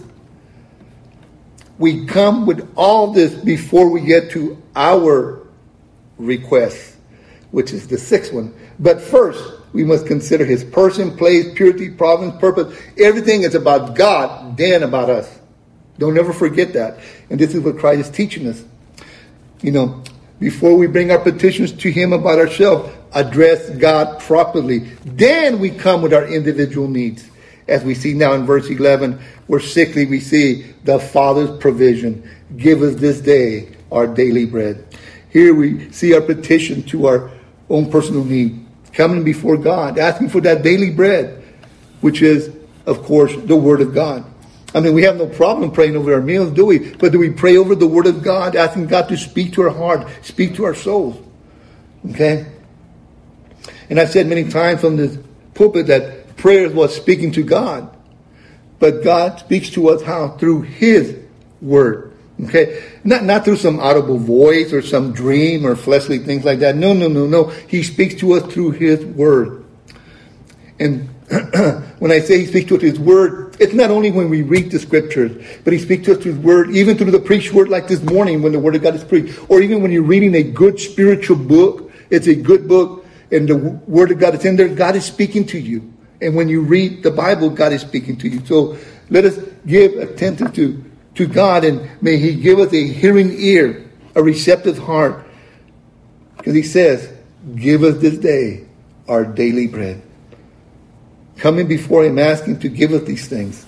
We come with all this before we get to our request, which is the 6th one. But first, we must consider his person, place, purity, providence, purpose. Everything is about God, then about us. Don't ever forget that. And this is what Christ is teaching us. Before we bring our petitions to him about ourselves, address God properly. Then we come with our individual needs. As we see now in verse 11, where sickly we see the Father's provision. Give us this day our daily bread. Here we see our petition to our own personal need. Coming before God, asking for that daily bread, which is, of course, the Word of God. We have no problem praying over our meals, do we? But do we pray over the Word of God, asking God to speak to our heart, speak to our souls? Okay? And I've said many times from this pulpit that prayer is what speaking to God. But God speaks to us how? Through His Word. Okay? Not through some audible voice or some dream or fleshly things like that. No. He speaks to us through His Word. And when I say He speaks to us through His Word, it's not only when we read the Scriptures, but He speaks to us through His Word, even through the preached Word like this morning when the Word of God is preached. Or even when you're reading a good spiritual book, it's a good book, and the Word of God is in there, God is speaking to you. And when you read the Bible, God is speaking to you. So let us give attention to God, and may He give us a hearing ear, a receptive heart. Because He says, give us this day our daily bread. Coming before Him, asking to give us these things.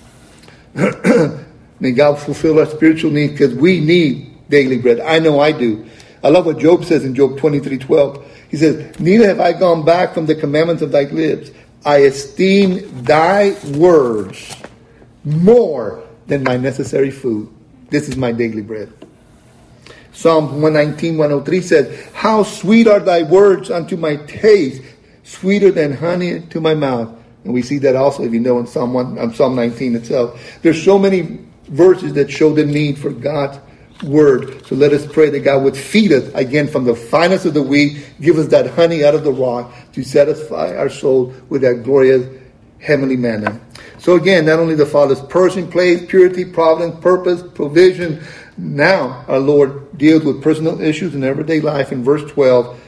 May God fulfill our spiritual needs, because we need daily bread. I know I do. I love what Job says in Job 23:12. He says, neither have I gone back from the commandments of thy lips. I esteem thy words more than my necessary food. This is my daily bread. Psalm 119:103 says, how sweet are thy words unto my taste, sweeter than honey to my mouth. And we see that also, if you know, in Psalm 19 itself. There's so many verses that show the need for God's Word. So let us pray that God would feed us again from the finest of the wheat, give us that honey out of the rock to satisfy our soul with that glorious heavenly manna. So again, not only the Father's person, place, purity, providence, purpose, provision. Now our Lord deals with personal issues in everyday life in verse 12.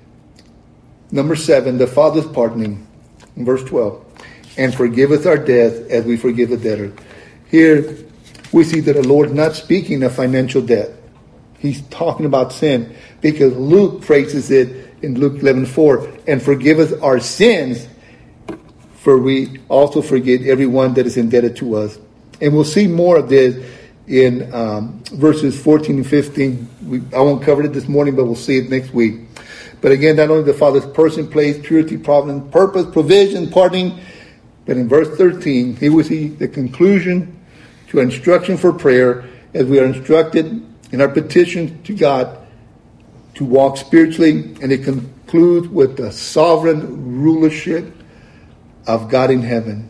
Number 7, the Father's pardoning. In verse 12. And forgive us our debts as we forgive the debtor. Here we see that the Lord is not speaking of financial debt. He's talking about sin, because Luke phrases it in Luke 11:4. And forgive us our sins, for we also forget everyone that is indebted to us. And we'll see more of this in verses 14 and 15. I won't cover it this morning, but we'll see it next week. But again, not only the Father's person, place, purity, providence, purpose, provision, pardoning, but in verse 13, here we see the conclusion to instruction for prayer, as we are instructed in our petition to God to walk spiritually, and it concludes with the sovereign rulership of God in heaven.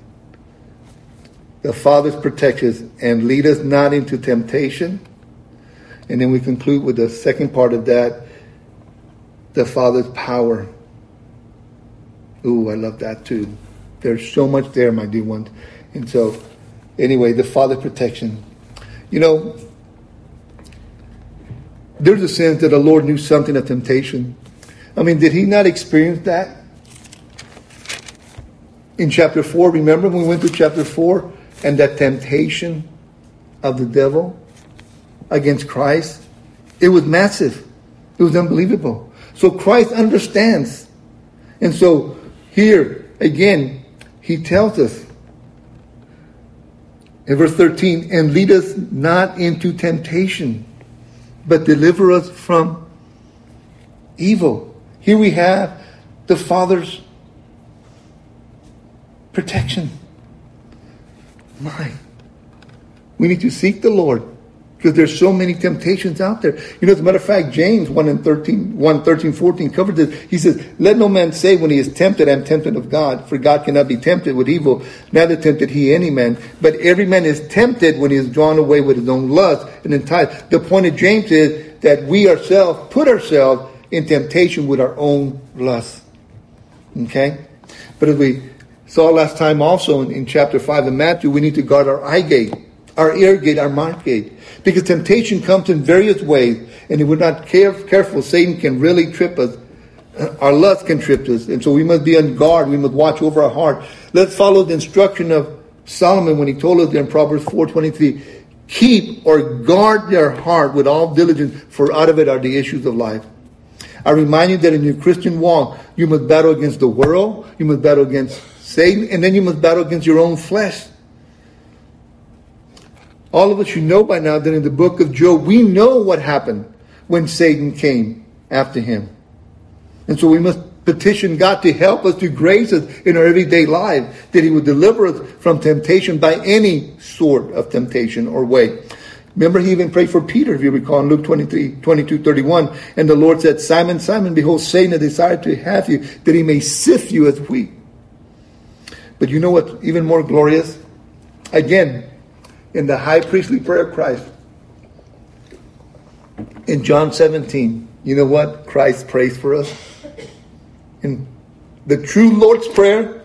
The Father's protection, and lead us not into temptation. And then we conclude with the second part of that, the Father's power. Ooh, I love that too. There's so much there, my dear ones. And so, anyway, the Father's protection. There's a sense that the Lord knew something of temptation. Did He not experience that? In chapter 4, remember when we went to chapter 4 and that temptation of the devil against Christ? It was massive. It was unbelievable. So Christ understands. And so here, again, He tells us in verse 13, and lead us not into temptation, but deliver us from evil. Here we have the Father's protection. We need to seek the Lord, because there's so many temptations out there. As a matter of fact, James 1:13-14 covered this. He says, let no man say when he is tempted, I am tempted of God. For God cannot be tempted with evil, neither tempted He any man. But every man is tempted when he is drawn away with his own lust and enticed. The point of James is that we ourselves put ourselves in temptation with our own lust. Okay? But as we saw last time also in chapter 5 of Matthew, we need to guard our eye gate, our ear gate, our mouth gate. Because temptation comes in various ways. And if we're not careful, Satan can really trip us. Our lust can trip us. And so we must be on guard. We must watch over our heart. Let's follow the instruction of Solomon when he told us there in Proverbs 4:23. keep or guard their heart with all diligence, for out of it are the issues of life. I remind you that in your Christian walk, you must battle against the world, you must battle against Satan, and then you must battle against your own flesh. All of us should know by now that in the book of Job, we know what happened when Satan came after him. And so we must petition God to help us, to grace us in our everyday life, that he would deliver us from temptation by any sort of temptation or way. Remember, he even prayed for Peter, if you recall, in Luke 22:31. And the Lord said, Simon, Simon, behold, Satan has desired to have you, that he may sift you as wheat. But you know what's even more glorious? Again, in the high priestly prayer of Christ, in John 17, you know what Christ prays for us? In the true Lord's Prayer,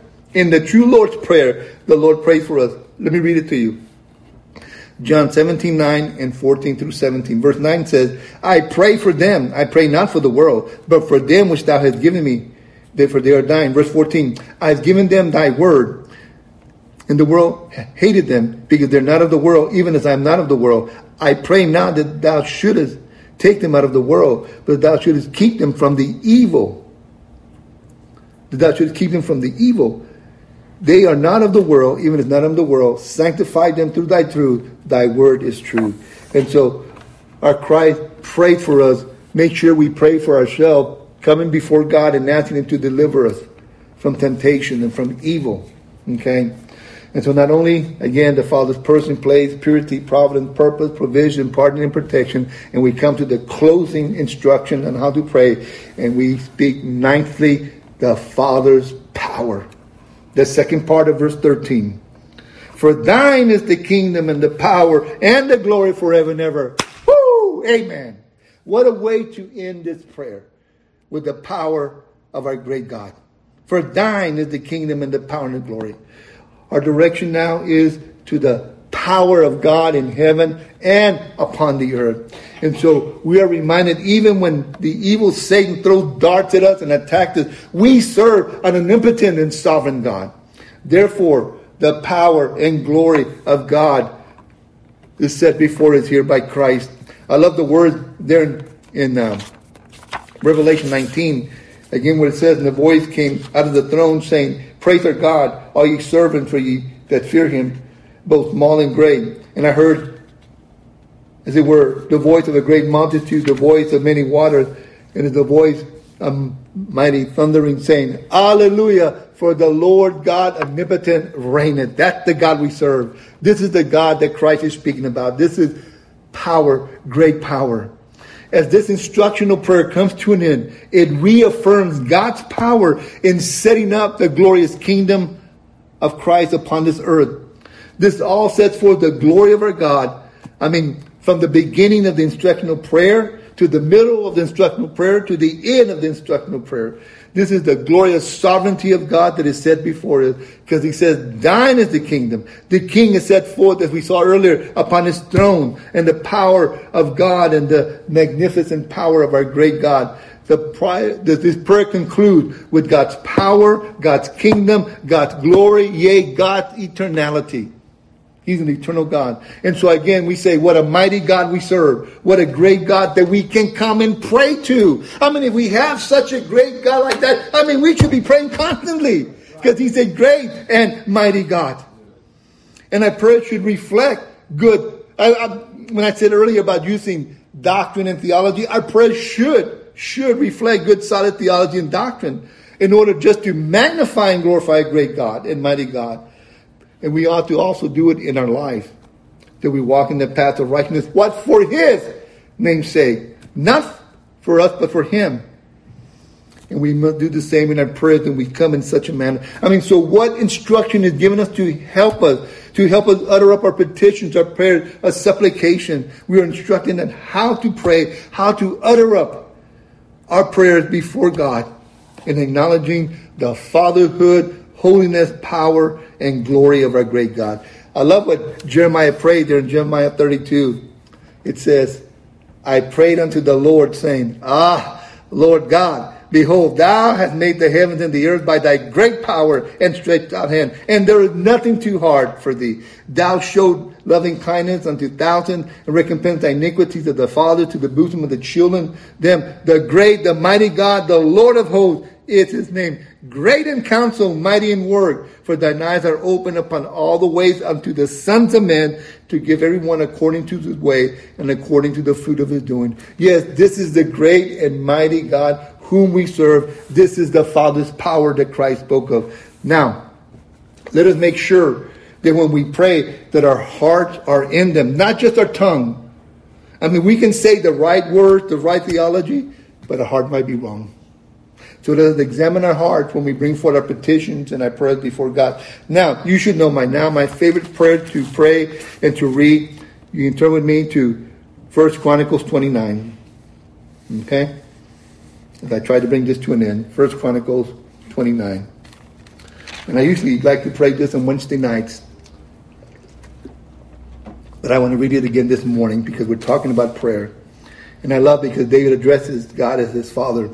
the Lord prays for us. Let me read it to you. John 17:9 and 14 through 17. Verse 9 says, I pray for them. I pray not for the world, but for them which thou hast given me, for they are thine. Verse 14, I have given them thy word, and the world hated them, because they're not of the world, even as I am not of the world. I pray not that thou shouldest take them out of the world, but that thou shouldest keep them from the evil. That thou shouldest keep them from the evil. They are not of the world, even as not of the world. Sanctify them through thy truth. Thy word is true. And so our Christ prayed for us. Make sure we pray for ourselves, coming before God and asking him to deliver us from temptation and from evil. Okay? And so not only, again, the Father's person, place, purity, providence, purpose, provision, pardon, and protection, and we come to the closing instruction on how to pray, and we speak ninthly, the Father's power. The second part of verse 13. For thine is the kingdom and the power and the glory forever and ever. Woo! Amen. What a way to end this prayer, with the power of our great God. For thine is the kingdom and the power and the glory. Our direction now is to the power of God in heaven and upon the earth. And so we are reminded, even when the evil Satan throws darts at us and attacks us, we serve an omnipotent and sovereign God. Therefore, the power and glory of God is set before us here by Christ. I love the word there in Revelation 19, again, where it says, and the voice came out of the throne saying, Praise our God, all ye servants, for ye that fear him, both small and great. And I heard, as it were, the voice of a great multitude, the voice of many waters, and it's the voice of mighty thundering, saying, Hallelujah, for the Lord God omnipotent reigneth. That's the God we serve. This is the God that Christ is speaking about. This is power, great power. As this instructional prayer comes to an end, it reaffirms God's power in setting up the glorious kingdom of Christ upon this earth. This all sets forth the glory of our God. I mean, from the beginning of the instructional prayer to the middle of the instructional prayer to the end of the instructional prayer. This is the glorious sovereignty of God that is set before us, because he says, thine is the kingdom. The king is set forth, as we saw earlier, upon his throne, and the power of God and the magnificent power of our great God. This prayer concludes with God's power, God's kingdom, God's glory, yea, God's eternality. He's an eternal God. And so again, we say, what a mighty God we serve. What a great God that we can come and pray to. I mean, if we have such a great God like that, I mean, we should be praying constantly, because he's a great and mighty God. And our prayer should reflect good. When I said earlier about using doctrine and theology, our prayer should reflect good, solid theology and doctrine, in order just to magnify and glorify a great God and mighty God. And we ought to also do it in our life, that we walk in the path of righteousness. What? For his name's sake. Not for us, but for him. And we must do the same in our prayers, and we come in such a manner. I mean, so what instruction is given us to help us utter up our petitions, our prayers, our supplication? We are instructed on how to pray, how to utter up our prayers before God, in acknowledging the fatherhood, holiness, power, and glory of our great God. I love what Jeremiah prayed there in Jeremiah 32. It says, I prayed unto the Lord, saying, Lord God, Behold, thou hast made the heavens and the earth by thy great power and stretched out hand, and there is nothing too hard for thee. Thou showed loving kindness unto thousands, and recompensed thy iniquities of the fathers to the bosom of the children. Them, the great, the mighty God, the Lord of hosts, is his name. Great in counsel, mighty in work. For thine eyes are open upon all the ways unto the sons of men, to give everyone according to his way and according to the fruit of his doing. Yes, this is the great and mighty God whom we serve. This is the Father's power that Christ spoke of. Now, let us make sure that when we pray, that our hearts are in them, not just our tongue. I mean, we can say the right words, the right theology, but our heart might be wrong. So let us examine our hearts when we bring forth our petitions and our prayers before God. Now, you should know my favorite prayer to pray and to read. You can turn with me to 1 Chronicles 29. Okay? As I try to bring this to an end. 1 Chronicles 29. And I usually like to pray this on Wednesday nights. But I want to read it again this morning because we're talking about prayer. And I love because David addresses God as his Father.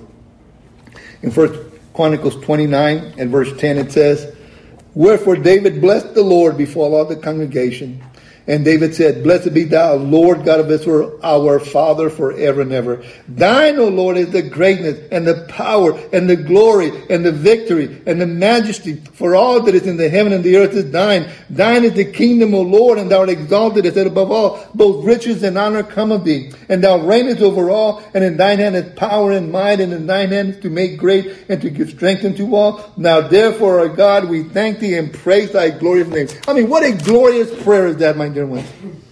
In 1 Chronicles 29 and verse 10 it says, Wherefore David blessed the Lord before all the congregation. And David said, Blessed be thou, Lord God of Israel, our Father forever and ever. Thine, O Lord, is the greatness and the power and the glory and the victory and the majesty. For all that is in the heaven and the earth is thine. Thine is the kingdom, O Lord, and thou art exalted as head above all. Both riches and honor come of thee. And thou reignest over all, and in thine hand is power and might, and in thine hand is to make great and to give strength unto all. Now therefore, our God, we thank thee and praise thy glorious name. I mean, what a glorious prayer is that, my dear ones.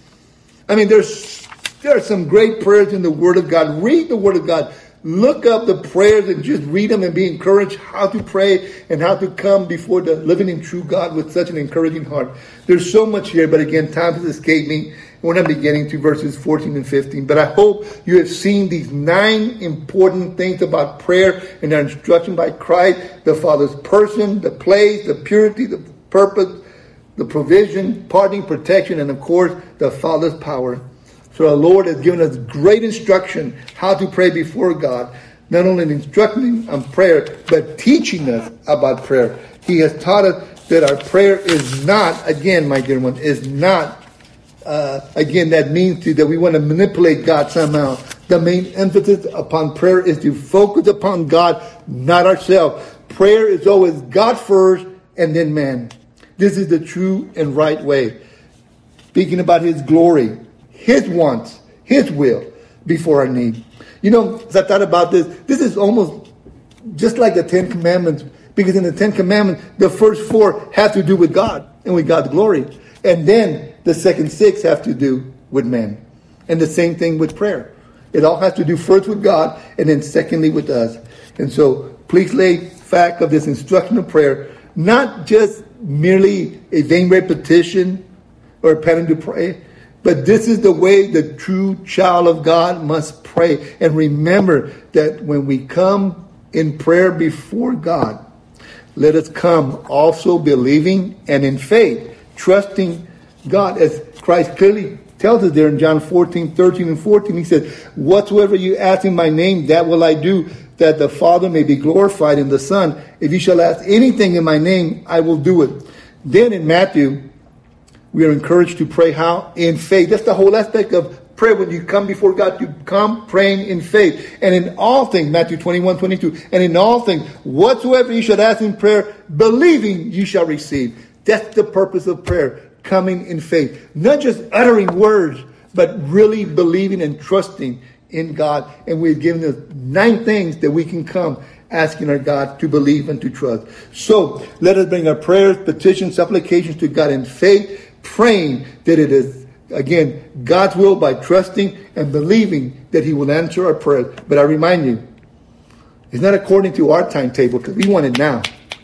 I mean, there are some great prayers in the Word of God. Read the Word of God. Look up the prayers and just read them and be encouraged how to pray and how to come before the living and true God with such an encouraging heart. There's so much here, but again, time has escaped me. We're not beginning to verses 14 and 15. But I hope you have seen these 9 important things about prayer and their instruction by Christ, the Father's person, the place, the purity, the purpose, the provision, pardoning, protection, and of course, the Father's power. So our Lord has given us great instruction how to pray before God. Not only instructing on prayer, but teaching us about prayer. He has taught us that our prayer is not, again, my dear one, is not, again, that means that we want to manipulate God somehow. The main emphasis upon prayer is to focus upon God, not ourselves. Prayer is always God first and then man. This is the true and right way. Speaking about his glory, his wants, his will before our need. You know, as I thought about this is almost just like the 10 Commandments. Because in the 10 Commandments, the first 4 have to do with God and with God's glory. And then the second 6 have to do with man. And the same thing with prayer. It all has to do first with God and then secondly with us. And so please lay fact of this instruction of prayer, not just merely a vain repetition or a pattern to pray, but this is the way the true child of God must pray. And remember that when we come in prayer before God, let us come also believing and in faith, trusting God, as Christ clearly tells us there in John 14:13 and 14. He said, Whatsoever you ask in my name, that will I do, that the Father may be glorified in the Son. If you shall ask anything in my name, I will do it. Then in Matthew, we are encouraged to pray how? In faith. That's the whole aspect of prayer. When you come before God, you come praying in faith. And in all things, Matthew 21:22, and in all things, whatsoever you should ask in prayer, believing you shall receive. That's the purpose of prayer, coming in faith. Not just uttering words, but really believing and trusting in God. And we've given us 9 things that we can come asking our God to believe and to trust. So let us bring our prayers, petitions, supplications to God in faith, praying that it is, again, God's will by trusting and believing that he will answer our prayers. But I remind you, it's not according to our timetable because we want it now.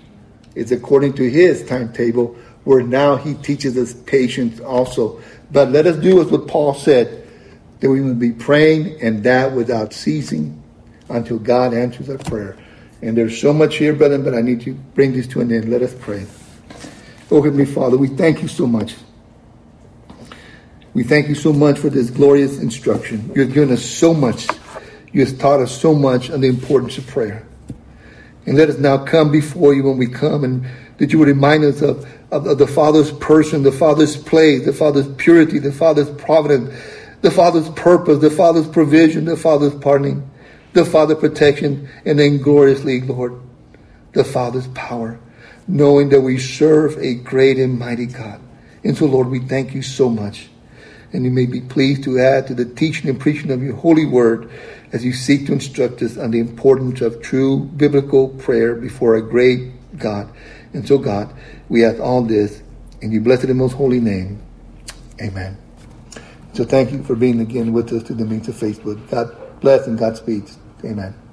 It's according to his timetable where now he teaches us patience also. But let us do as what Paul said, that we will be praying and that without ceasing until God answers our prayer. And there's so much here, brethren, but I need to bring this to an end. Let us pray. Oh, Heavenly Father, we thank you so much. We thank you so much for this glorious instruction. You have given us so much. You have taught us so much on the importance of prayer. And let us now come before you when we come, and that you would remind us of the Father's person, the Father's place, the Father's purity, the Father's providence, the Father's purpose, the Father's provision, the Father's pardoning, the Father's protection, and then gloriously, Lord, the Father's power, knowing that we serve a great and mighty God. And so, Lord, we thank you so much. And you may be pleased to add to the teaching and preaching of your holy word as you seek to instruct us on the importance of true biblical prayer before a great God. And so, God, we ask all this in your blessed and most holy name. Amen. So thank you for being again with us through the means of Facebook. God bless and Godspeed. Amen.